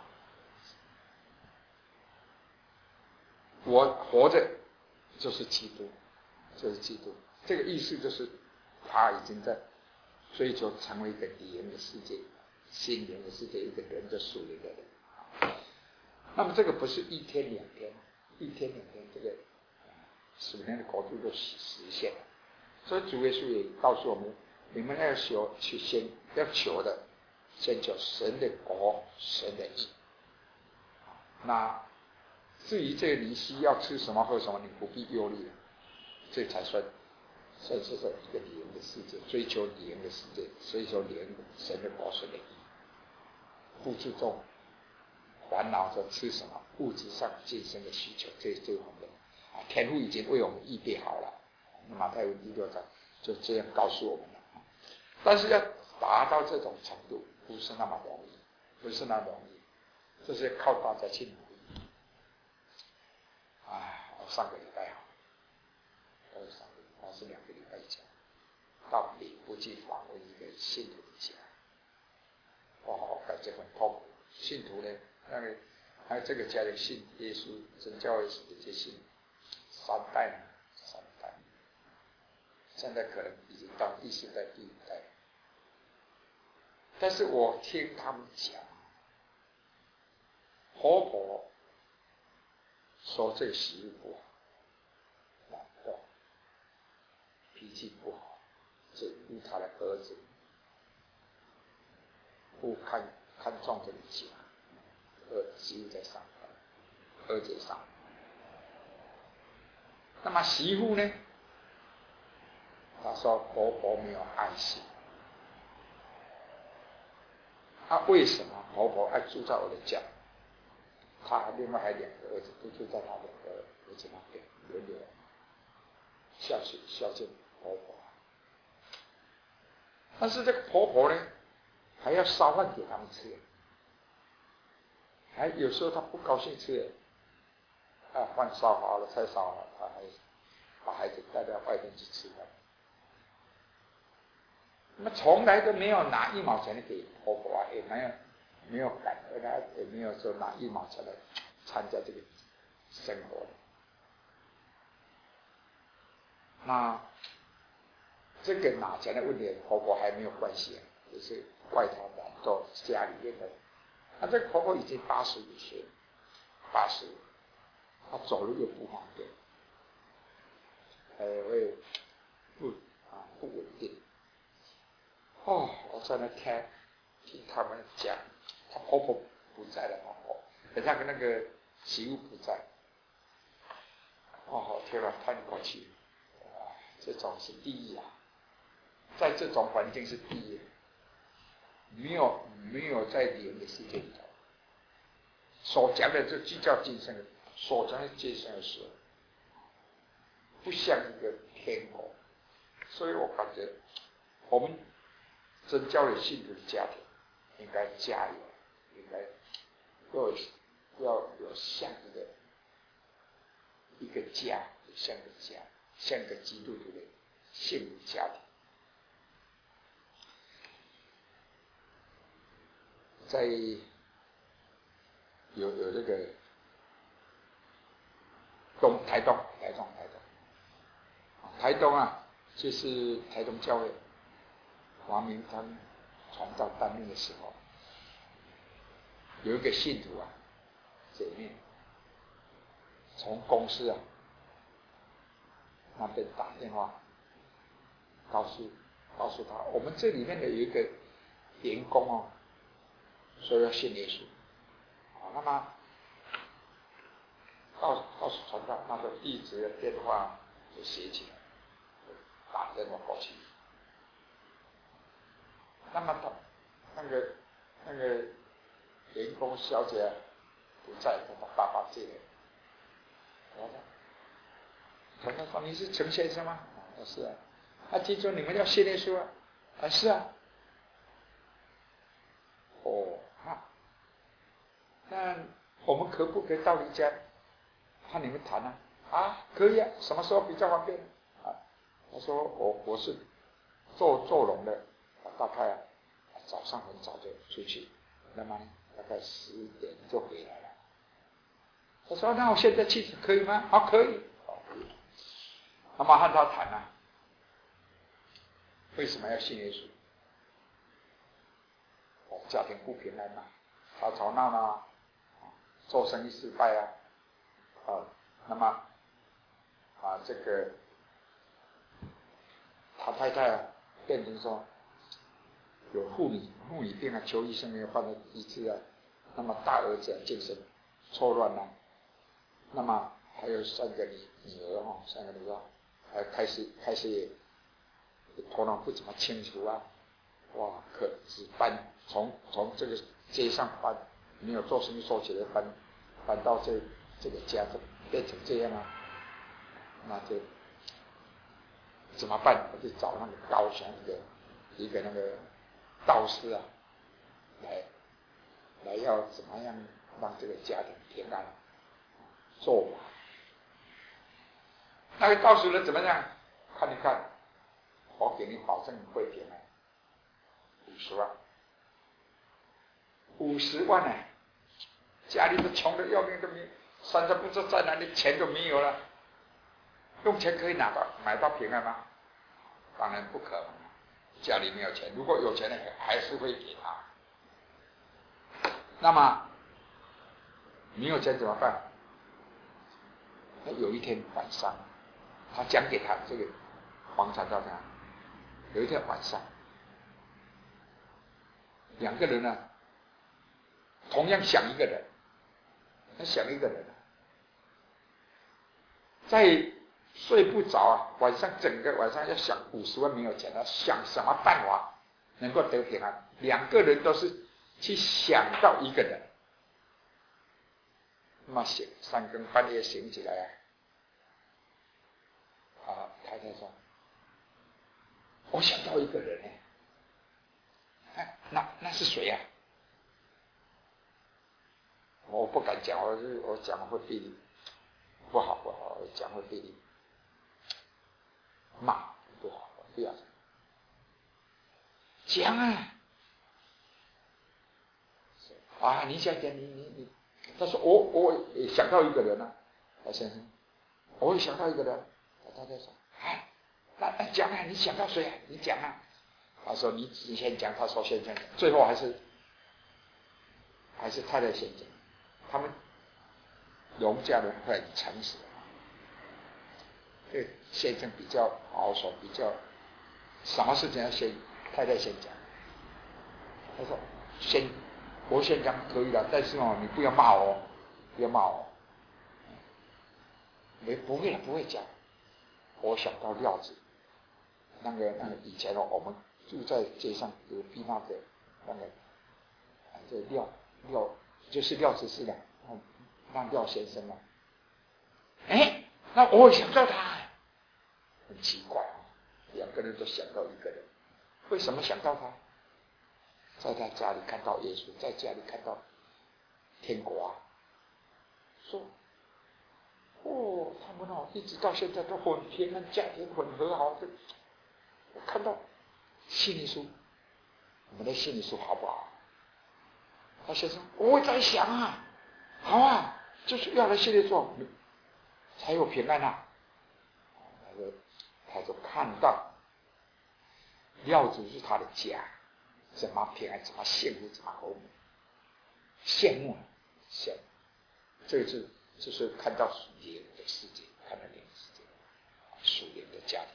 我活着就是基督，就是基督。这个意思就是他已经在追求成为一个灵的世界，心灵的世界，一个人的属灵的人。那么这个不是一天两天，一天两天这个属灵的国度就实现了。所以主耶稣也告诉我们，你们要求去先要求的，先求神的国，神的义。那至于这个你需要吃什么喝什么，你不必忧虑了，这才算算是说一个灵的世界，追求灵的世界，所以说灵神的国，神的义，不注重烦恼着吃什么物质上晋升的需求，这这方面啊，天父已经为我们预备好了。马太福音第六章就这样告诉我们了。但是要达到这种程度，不是那么容易，不是那么容易，这是靠大家去努力。哎，我上个礼拜好，我上个礼拜是两个礼拜前，到北部去访问一个信徒的家，哇，我感觉很痛苦。信徒呢，那个还有这个家里信耶稣真教会史的这信三代呢，三代，现在可能已经到第四代、第五代。但是我听他们讲， 婆婆说这个媳妇不好，懒惰，脾气不好，是误他的儿子，不看看重这个家，儿媳妇在上班，儿子上班。那么媳妇呢？她说婆婆没有爱心。啊，为什么婆婆爱住在我的家？她另外还两个儿子都住在她两个儿子那边，轮流孝顺孝敬婆婆。但是这个婆婆呢，还要烧饭给他们吃，还有时候她不高兴吃，啊，饭烧好了，菜烧好了，她还把孩子带到外面去吃饭。那么从来都没有拿一毛钱给婆婆啊，也没有没有感恩啊，也没有说拿一毛钱来参加这个生活。那这个拿钱的问题，婆婆还没有关系，就是怪她懒惰家里面的。那这个婆婆已经八十五岁，八十，她走路又不方便，还会不啊不稳定。哦，我在那看，听他们讲，她婆婆不在了，婆婆，等下跟那个媳妇不在，哦，天哪，叹一口气，啊，这种是第一啊，在这种环境是第一，没有没有在灵的世界里头，所讲的这就叫今生，所讲的今生的事，不像一个天国，所以我感觉我们真教的幸福的家庭，应该加油，应该要要有像一个一个家，像个家，像个基督徒的幸福家庭。在有有这个东台东台东台东台东啊，就是台东教会王明他们传道担任的时候，有一个信徒啊，姐妹从公司啊那边打电话告诉告诉他，我们这里面的有一个员工哦，说要信耶稣，好，那么告告诉传道那个地址的电话就写起来，打电话过去。那么他那个那个员工小姐不在，跟他爸爸借的。我说：“传道说你是陈先生吗？”我说：“是啊。”啊，听说你们要信耶稣啊？啊，是啊。哦，啊，那我们可不可以到你家和你们谈啊？啊，可以啊，什么时候比较方便啊？他说我我是做做农的，大概啊早上很早就出去，那么大概十点就回来了。他说那我现在去可以吗？啊，可以。那么和他谈啊，为什么要信耶稣？哦，家庭不平安嘛，吵吵闹闹，做生意失败啊，啊，那么啊这个他太太啊变成说有妇女妇女病啊，求医生没有办法医治啊，那么大儿子啊精神错乱啊，那么还有三个女女儿哈，三个女儿还开始开始也头脑不怎么清楚啊，哇，可只搬从从这个街上搬，没有做生意做起来搬搬到这这个家就变成这样啊，那就怎么办？我就找那个高雄一个一个那个道士啊，来来要怎么样让这个家庭平安做法。那个道士人怎么样？看一看，我给你保证你会平安，五十万，五十万呢、啊，家里都穷得要命，都没，山上不知道在哪里，钱都没有了，用钱可以拿到买到平安吗？当然不可能，家里没有钱，如果有钱的还是会给他。那么没有钱怎么办？有一天晚上，他讲给他这个黄传道他，有一天晚上，两个人呢，同样想一个人，他想一个人，在睡不着啊，晚上整个晚上要想五十万没有钱了，想什么办法能够得平安？两个人都是去想到一个人，那么醒三更半夜醒起来啊，啊，太太说，我想到一个人呢，哎，那那是谁啊？我不敢讲，我是我讲会被你不好不好，我讲会被你骂不好，不要讲啊！啊，你想讲你你你，他说我我也想到一个人了、啊，老先生，我也想到一个人，他在说，哎，那那讲啊，你想到谁啊？你讲啊！他说你你先讲，他说先讲，最后还是还是太太先讲，他们农家人会很诚实，对先生比较保守，比较什么事情要先太太先讲。他说先我先讲可以了，但是哦，你不要骂我，不要骂我。没不会了，不会讲。我想到廖子，那个那个以前哦，我们住在街上隔壁那个那个，这廖廖就是廖执事的，那廖先生啊。哎，那我想到他，很奇怪啊，两个人都想到一个人，为什么想到他？在他家里看到耶稣，在家里看到天国啊，说，哦，他们哦，一直到现在都很平安，家庭很和好的。我看到信耶稣，我们的信耶稣好不好？他先生，我在想啊，好啊，就是要来信耶稣，才有平安啊。他就他就看到廖子是他的家。怎么平安，怎么幸福，怎么和睦，羡慕，羡慕，这个是就是看到属灵的世界，看到灵的世界，属灵的家庭。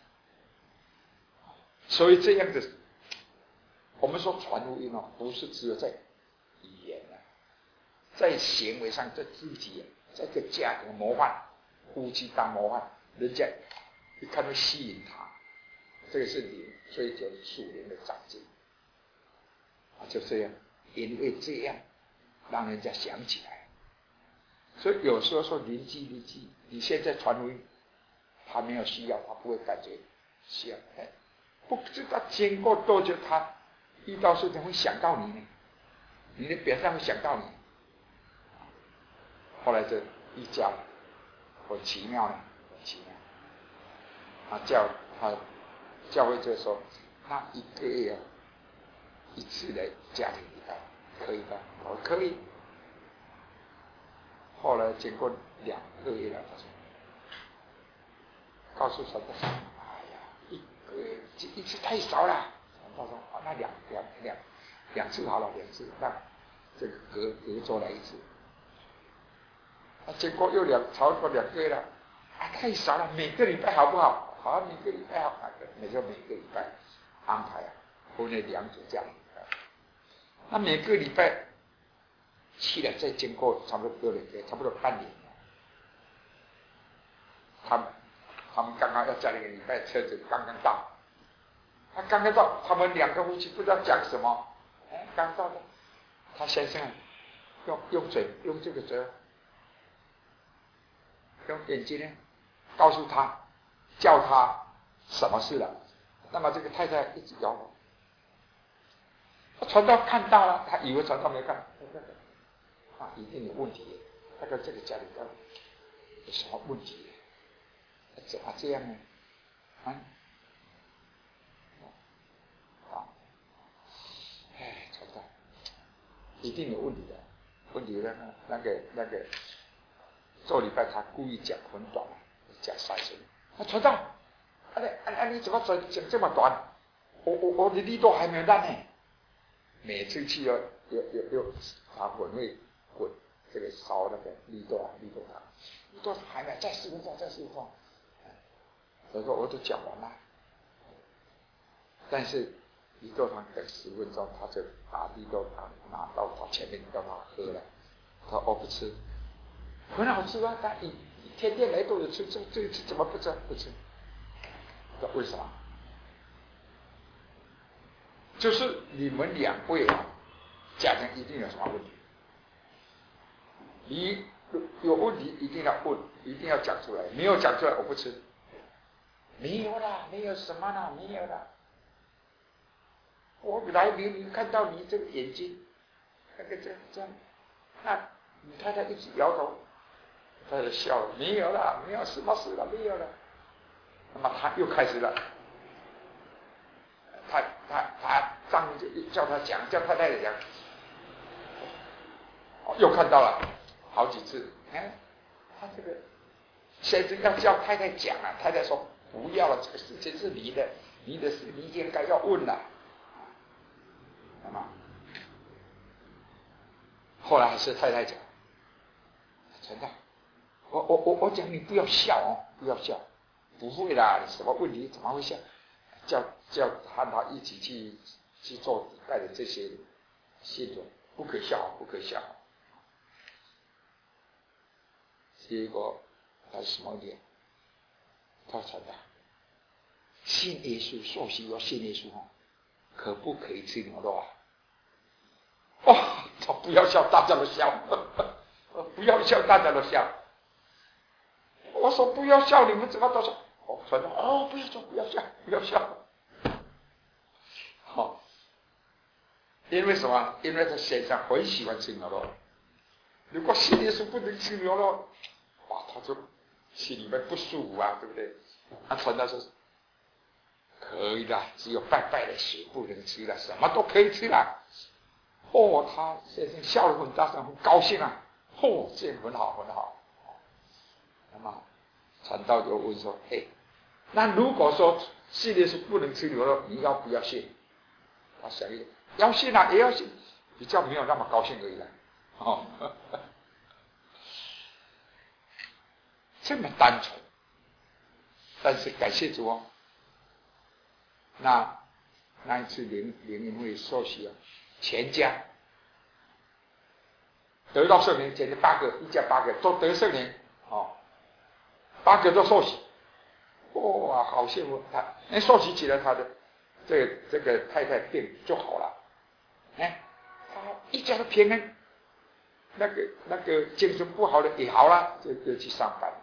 所以这样的，我们说传福音哦，不是只有在语言啊，在行为上，在肢体，在这个家庭模范，夫妻当模范，人家一看到吸引他，这个是灵追求属灵的长进。就这样，因为这样让人家想起来，所以有时候说邻居邻居，你现在传福音，他没有需要，他不会感觉需要，哎，不知道经过多久，他遇到事情会想到你呢，你的表象会想到你。后来这一家很奇妙呢，很奇妙，啊，教他教会就说，那一个月啊。一次的家庭礼拜可以吧？我可以。后来经过两个月了，他说，告诉传道说，哎呀，一个月一次太少了。传道说，啊，那两两两两次好了，两次，那这个隔隔周来一次。啊，经过又两超过两个月了，啊，太少了，每个礼拜好不好？好，每个礼拜好，那就每个礼拜安排啊，分了两组这样。那每个礼拜去了，再经过差不多多两个，差不多半年，他们他们刚刚要加了一个礼拜，车子刚刚到，他刚刚到，他们两个夫妻不知道讲什么，哎，刚到的，他先生用用嘴用这个嘴，用眼睛呢告诉他，叫他什么事了，那么这个太太一直摇头。传道看到了，他以为传道没看，啊，一定有问题，大概这个家里头有什么问题？怎么这样呢？啊，啊，哎，传道一定有问题的，问题呢？那个那个做礼拜他故意讲很短，讲三十秒。啊，传道，啊你啊你怎么讲讲这么短？我我我的力度还没有烂呢。每次去要要要要，他混会混这个烧那个绿豆啊，绿豆汤，绿豆汤还没，再十分钟，再十分钟。我说我都讲完了，但是绿豆汤等十分钟，他就把绿豆汤拿到他前面让他喝了，他说我不吃，很好吃啊，他一天天来都有吃，这这一次怎么不吃？不吃，说为什么？就是你们两位啊，家庭一定有什么问题，你有问题一定要问，一定要讲出来，没有讲出来我不吃。没有啦，没有什么啦，没有啦。我来明明看到你这个眼睛，那个这样这样，那你太太一直摇头，他就笑了，没有啦，没有什么事了，没有了。那么他又开始了，他他他丈夫就叫他讲，叫太太讲，又看到了好几次，哎，他这个先生要叫太太讲啊，太太说不要了，这个事情是你的，你的事你应该要问了。那么后来还是太太讲，陈太，我我我我讲你不要笑哦，不要笑，不会啦，什么问题怎么会笑？叫叫和他一起去去做抵赖的这些信徒，不可笑，不可笑。结果他是什么点？他说的，信耶稣，受洗要信耶稣哦，可不可以吃牛肉啊？哇、哦！他不要笑，大家都笑，不要笑，大家都笑。我说不要笑，你们怎么都笑？哦，说的哦，不要笑，不要笑，不要笑。好、哦，因为什么？因为他先生很喜欢吃牛肉。如果信耶稣不能吃牛肉，哇，他就心里面不舒服啊，对不对？他传道说可以的，只有拜拜的血不能吃了，什么都可以吃了。哦，他先生笑得很大声，很高兴啊！哦，这样很好，很好。那么传道就问说：“嘿，那如果说信耶稣不能吃牛肉，你要不要信？”他想一想，要信啊，也要信，比较没有那么高兴而已啦。哦，这么单纯，但是感谢主哦。那那一次灵灵恩会受洗啊，全家得到圣灵，全家八个，一家八个都得圣灵，哦，八个都受洗，哇，好羡慕他！哎，受洗起来，他的这个这个太太病就好了，哎，他一家都平安，那个那个精神不好的也好了，就就去上班。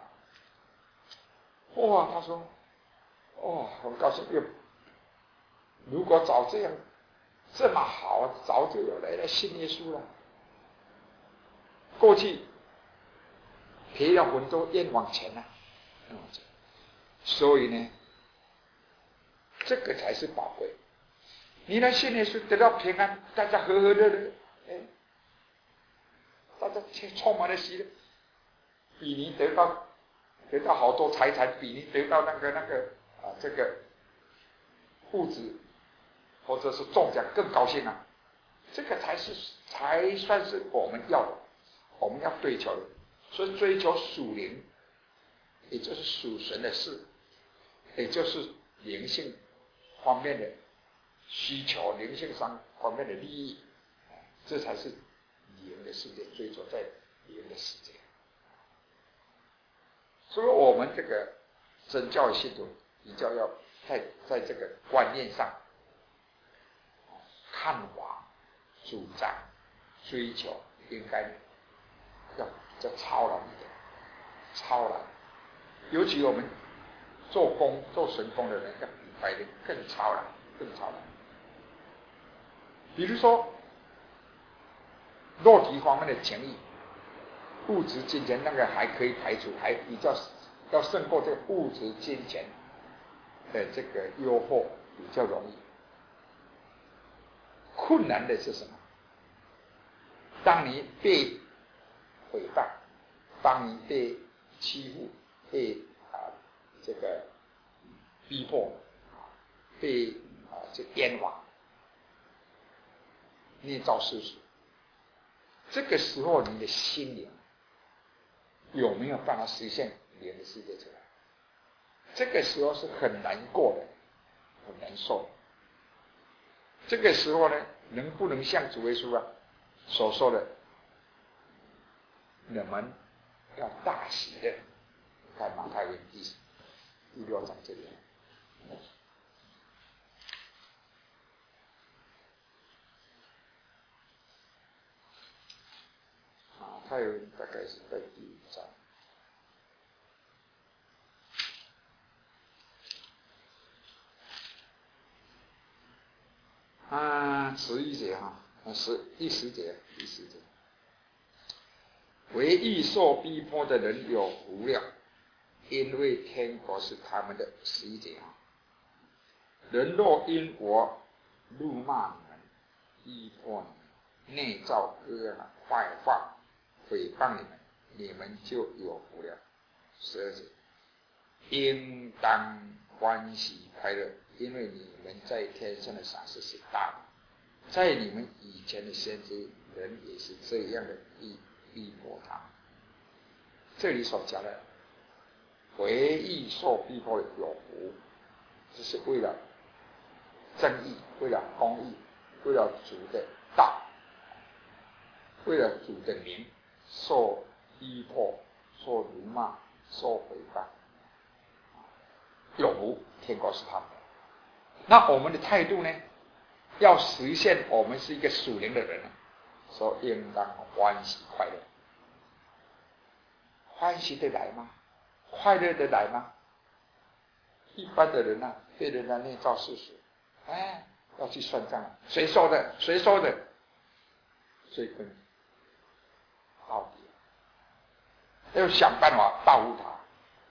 哇，他说，哦，很高兴，又如果早这样这么好，早就有来来信耶稣了。过去赔了很多冤枉钱啊，冤枉钱。所以呢，这个才是宝贵。你来信耶稣得到平安，大家和和乐乐，哎，大家充满了喜乐，比你得到得到好多财产，比你得到那个那个啊这个物质或者是中奖更高兴啊！这个才是才算是我们要的，我们要追求的。所以追求属灵，也就是属神的事，也就是灵性方面的需求，灵性上方面的利益，这才是灵的世界，追求在灵的世界。所以我们这个真教的信徒比较要在在这个观念上看法、主张、追求，应该要要超然一点，超然。尤其我们做工、做神工的人，要比别人更超然，更超然。比如说，肉体方面的情欲、物质金钱那个还可以排除，还比较要胜过这个物质金钱的这个诱惑，比较容易。困难的是什么？当你被诽谤，当你被欺负，被啊这个逼迫，被啊这冤枉，捏造事实，这个时候你的心灵有没有办法实现灵的世界出来？这个时候是很难过的，很难受。这个时候呢，能不能像主耶稣啊所说的，你们要大喜的？看马太福音第第六章这里。马太福音大概是在第五章。啊，十一节哈，十第十节，第十节，为义受逼迫的人有福了，因为天国是他们的。十一节啊，人若因我辱骂你们、逼迫你们、内造各样的坏话、诽谤你们，你们就有福了。十二节，应当欢喜快乐，因为你们在天上的赏赐是大的。在你们以前的先知人也是这样的逼逼迫他。这里所讲的为义受逼迫有福，这是为了正义，为了公义，为了主的道，为了主的名受逼迫、受辱骂、受诽谤，有福，天国是他们的。那我们的态度呢？要实现我们是一个属灵的人，所以应当欢喜快乐。欢喜得来吗？快乐得来吗？一般的人啊，被人家内造事实，哎，要去算账，谁说的？谁说的？追根到底，要想办法报复他。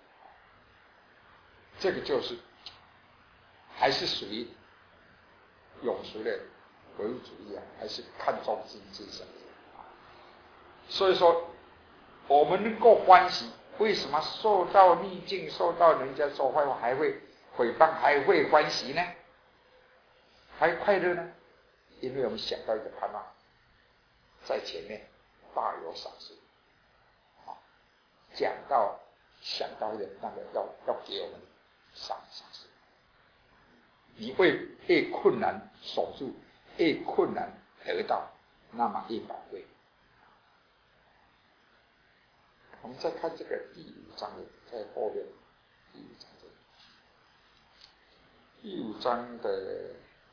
这个就是还是属于永俗的唯物主义啊，还是看重经济上。所以说，我们能够欢喜，为什么受到逆境、受到人家说坏话还会诽谤，还会欢喜呢？还快乐呢？因为我们想到一个盼望，在前面大有赏赐。讲到想到的那个要要给我们赏赏赐。你会越困难守住，越困难得到，那么越宝贵。我们再看这个第五章的，在后面第五章这里，第五章的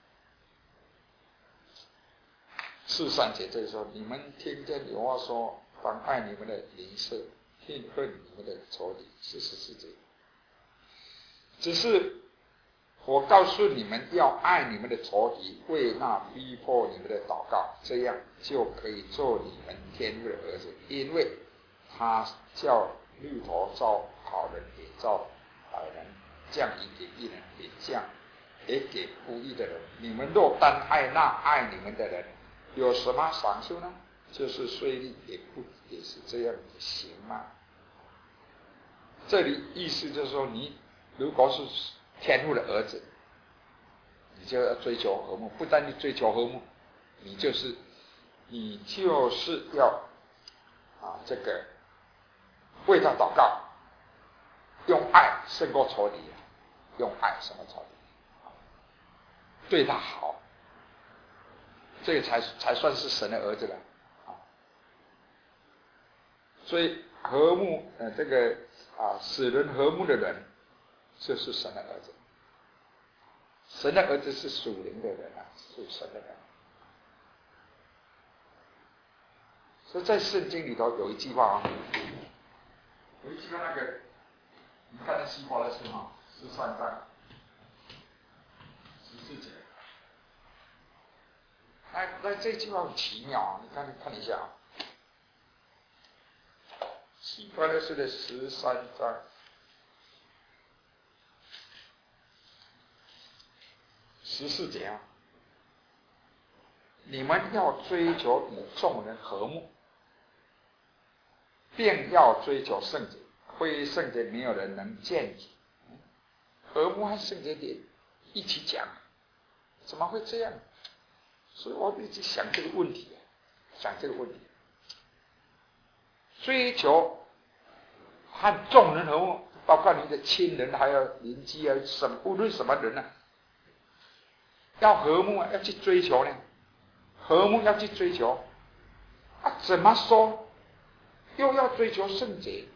四三节这里说：你们听见有话说，妨碍你们的邻舍，恨恨你们的仇敌。四十四节，只是我告诉你们，要爱你们的仇敌，为那逼迫你们的祷告，这样就可以做你们天父的儿子，因为他叫绿头照好人，也照歹人，降雨给义人，也降也给不义的人。你们若单爱那爱你们的人，有什么赏赐呢？就是税吏也不也是这样的行吗？这里意思就是说，你如果是天父的儿子，你就要追求和睦。不但你追求和睦，你就是你就是要啊这个为他祷告，用爱胜过仇敌，用爱胜过仇敌，对他好，这个才才算是神的儿子了啊。所以和睦，呃，这个啊使人和睦的人，就是神的儿子。神的儿子是属灵的人啊，属神的人。所以在圣经里头有一句话啊，有一句话那个，你看那希伯来书哈，十三章十四节，哎，那这句话很奇妙啊，你看看一下啊，希伯来书的十三章。十四节啊，你们要追求与众人和睦，便要追求圣洁，非圣洁没有人能见主。和睦和圣洁得一起讲，怎么会这样？所以我一直想这个问题，想这个问题，追求和众人和睦，包括你的亲人，还有邻居啊，什么无论什么人呢、啊，要和睦啊，要去追求呢，和睦要去追求啊，怎么说？又要追求圣洁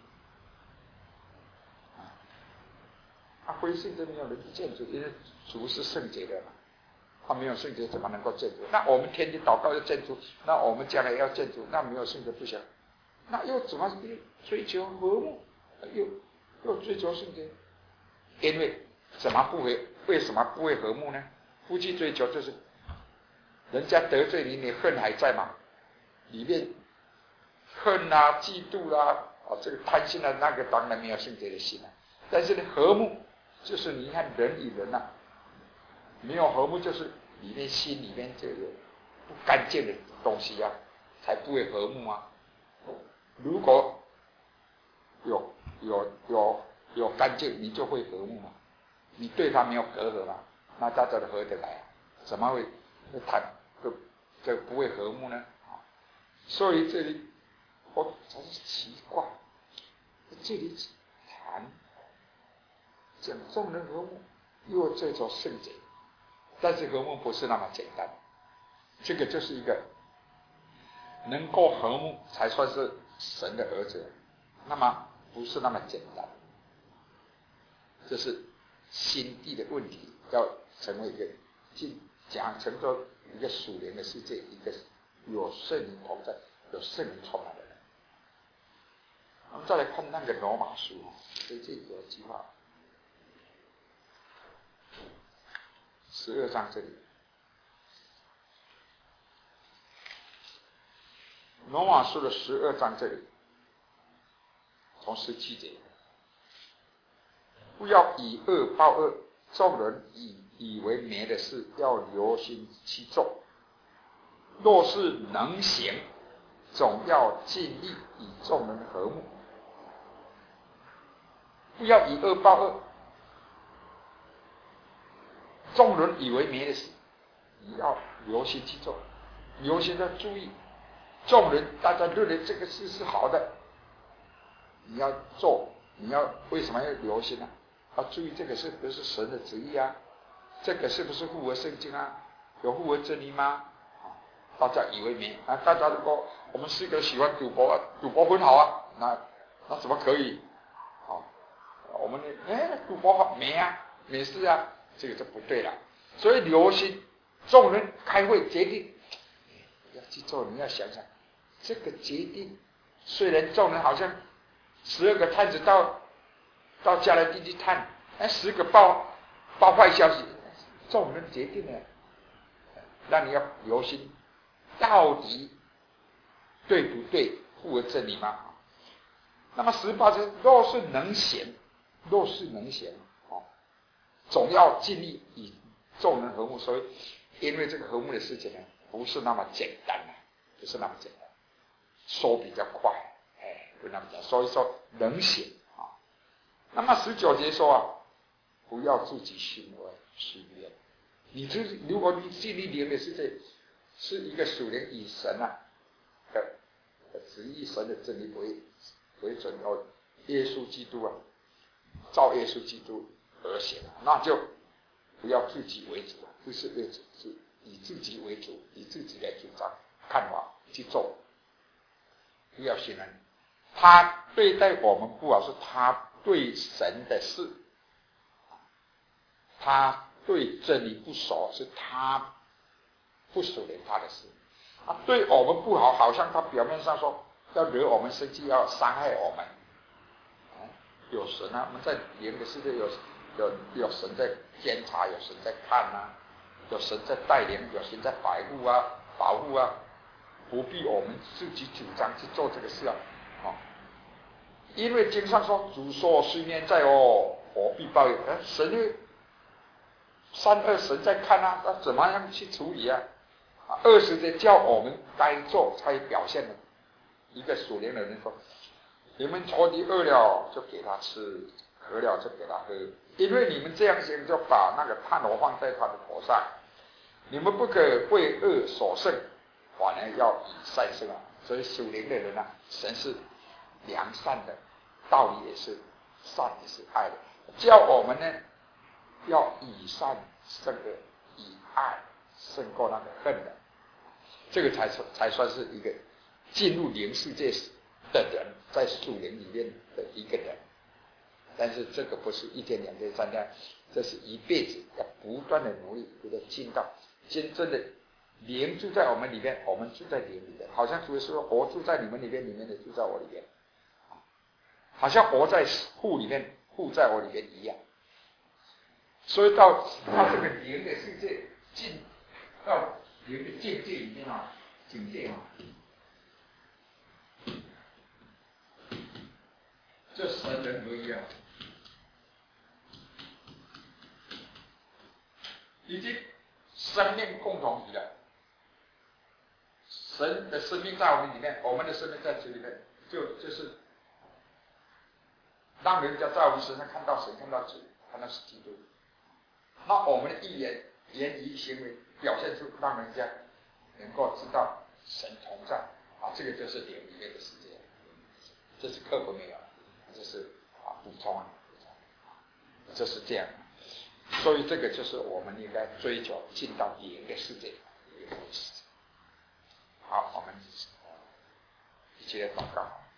啊，非圣洁没有人建筑，因为主是圣洁的嘛。他没有圣洁怎么能够建筑？那我们天天祷告要建筑，那我们将来要建筑，那没有圣洁不行。那又怎么追求和睦？又又追求圣洁？因为怎么不会？为什么不会和睦呢？夫妻追求就是人家得罪你，你恨还在吗？里面恨啊、嫉妒啦、啊，哦，这个贪心啊，那个当然没有圣洁的心了、啊。但是呢，和睦就是你看人与人啊。没有和睦，就是里面心里面就有不干净的东西啊，才不会和睦啊。如果有有有有干净，你就会和睦嘛。你对他没有隔阂嘛，那大家都合得来啊？怎么会谈这这不会和睦呢？所以这里我才是奇怪，这里谈讲众人和睦，又追求圣洁。但是和睦不是那么简单，这个就是一个能够和睦才算是神的儿子，那么不是那么简单，这是心地的问题，要成为一个进讲成做一个属灵的世界，一个有圣灵同在、有圣灵充满的人。我们再来看那个罗马书，所以这里有一句话。十二章这里，罗马书的十二章这里，从十七节，不要以恶报恶，众人以以为美的事，要留心去做。若是能行，总要尽力与众人和睦。不要以恶报恶。众人以为美的事，你要留心去做，留心要注意。众人大家认为这个事是好的，你要做，你要为什么要留心呢、啊？要注意这个是不是神的旨意啊？这个是不是符合圣经啊？有符合真理吗？大家以为美啊，大家如果我们是一个喜欢赌博啊，赌博很好啊，那那怎么可以？好，我们哎赌博好美啊，美事啊。这个就不对了，所以留心，众人开会决定要去做，你要想想，这个决定虽然众人好像十二个探子到到迦南地去探，哎，十个报报坏消息，众人决定了，那你要留心，到底对不对，符合真理吗？那么十八节，若是能行，若是能行。总要尽力以众人和睦，所以因为这个和睦的事情呢，不是那么简单啊，不是那么简单，说比较快，哎，不那么简单，所以说能行啊。那么十九节说啊，不要自己心为心愿，你这如果你尽力灵的是这是一个属灵以神啊的旨意，神的真理为为准哦，耶稣基督啊，照耶稣基督而行，那就不要自己为主，不是为主，是以自己为主，以自己来主张看法去做。不要信任他对待我们不好，是他对神的事，他对真理不熟，是他不属于他的事。啊，对我们不好，好像他表面上说要惹我们生气，要伤害我们。啊、有神啊，我们在灵的世界有。有有神在监察，有神在看啊，有神在带领，有神在保护啊，保护啊，不必我们自己主张去做这个事啊。哦，因为经上说，主说虽念在哦，我必报应。哎，神又三二神在看啊，那怎么样去处理啊？二十节叫我们该做，才表现了一个属灵的人说：你们仇敌饿了，就给他吃。喝了就给他喝，因为你们这样行，就把那个炭火放在他的头上。你们不可为恶所胜，反而要以善胜啊！所以属灵的人啊，神是良善的， 道理也是善，也是爱的。教我们呢，要以善胜恶，以爱胜过那个恨的，这个才才算是一个进入灵世界的人，在属灵里面的一个人。但是这个不是一天两天三天，这是一辈子要不断的努力，不断进到真正的灵住在我们里面，我们住在灵里面，好像主耶稣说我住在你们里面，你们也住在我里面，好像活在父里面，父在我里面一样。所以到他这个灵的世界进到灵的境界里面啊，境界啊，这神人合一啊，已经生命共同体了。神的生命在我们里面，我们的生命在主里面，就就是让人家在我们身上看到神，看到主，看到是基督。那我们的意言、言语、行为表现出，让人家能够知道神同在啊，这个就是灵里面的世界。这是课本没有，这是啊补充啊，这是这样。所以这个就是我们应该追求进到灵的世界一个方式。好，我们一起来祷告。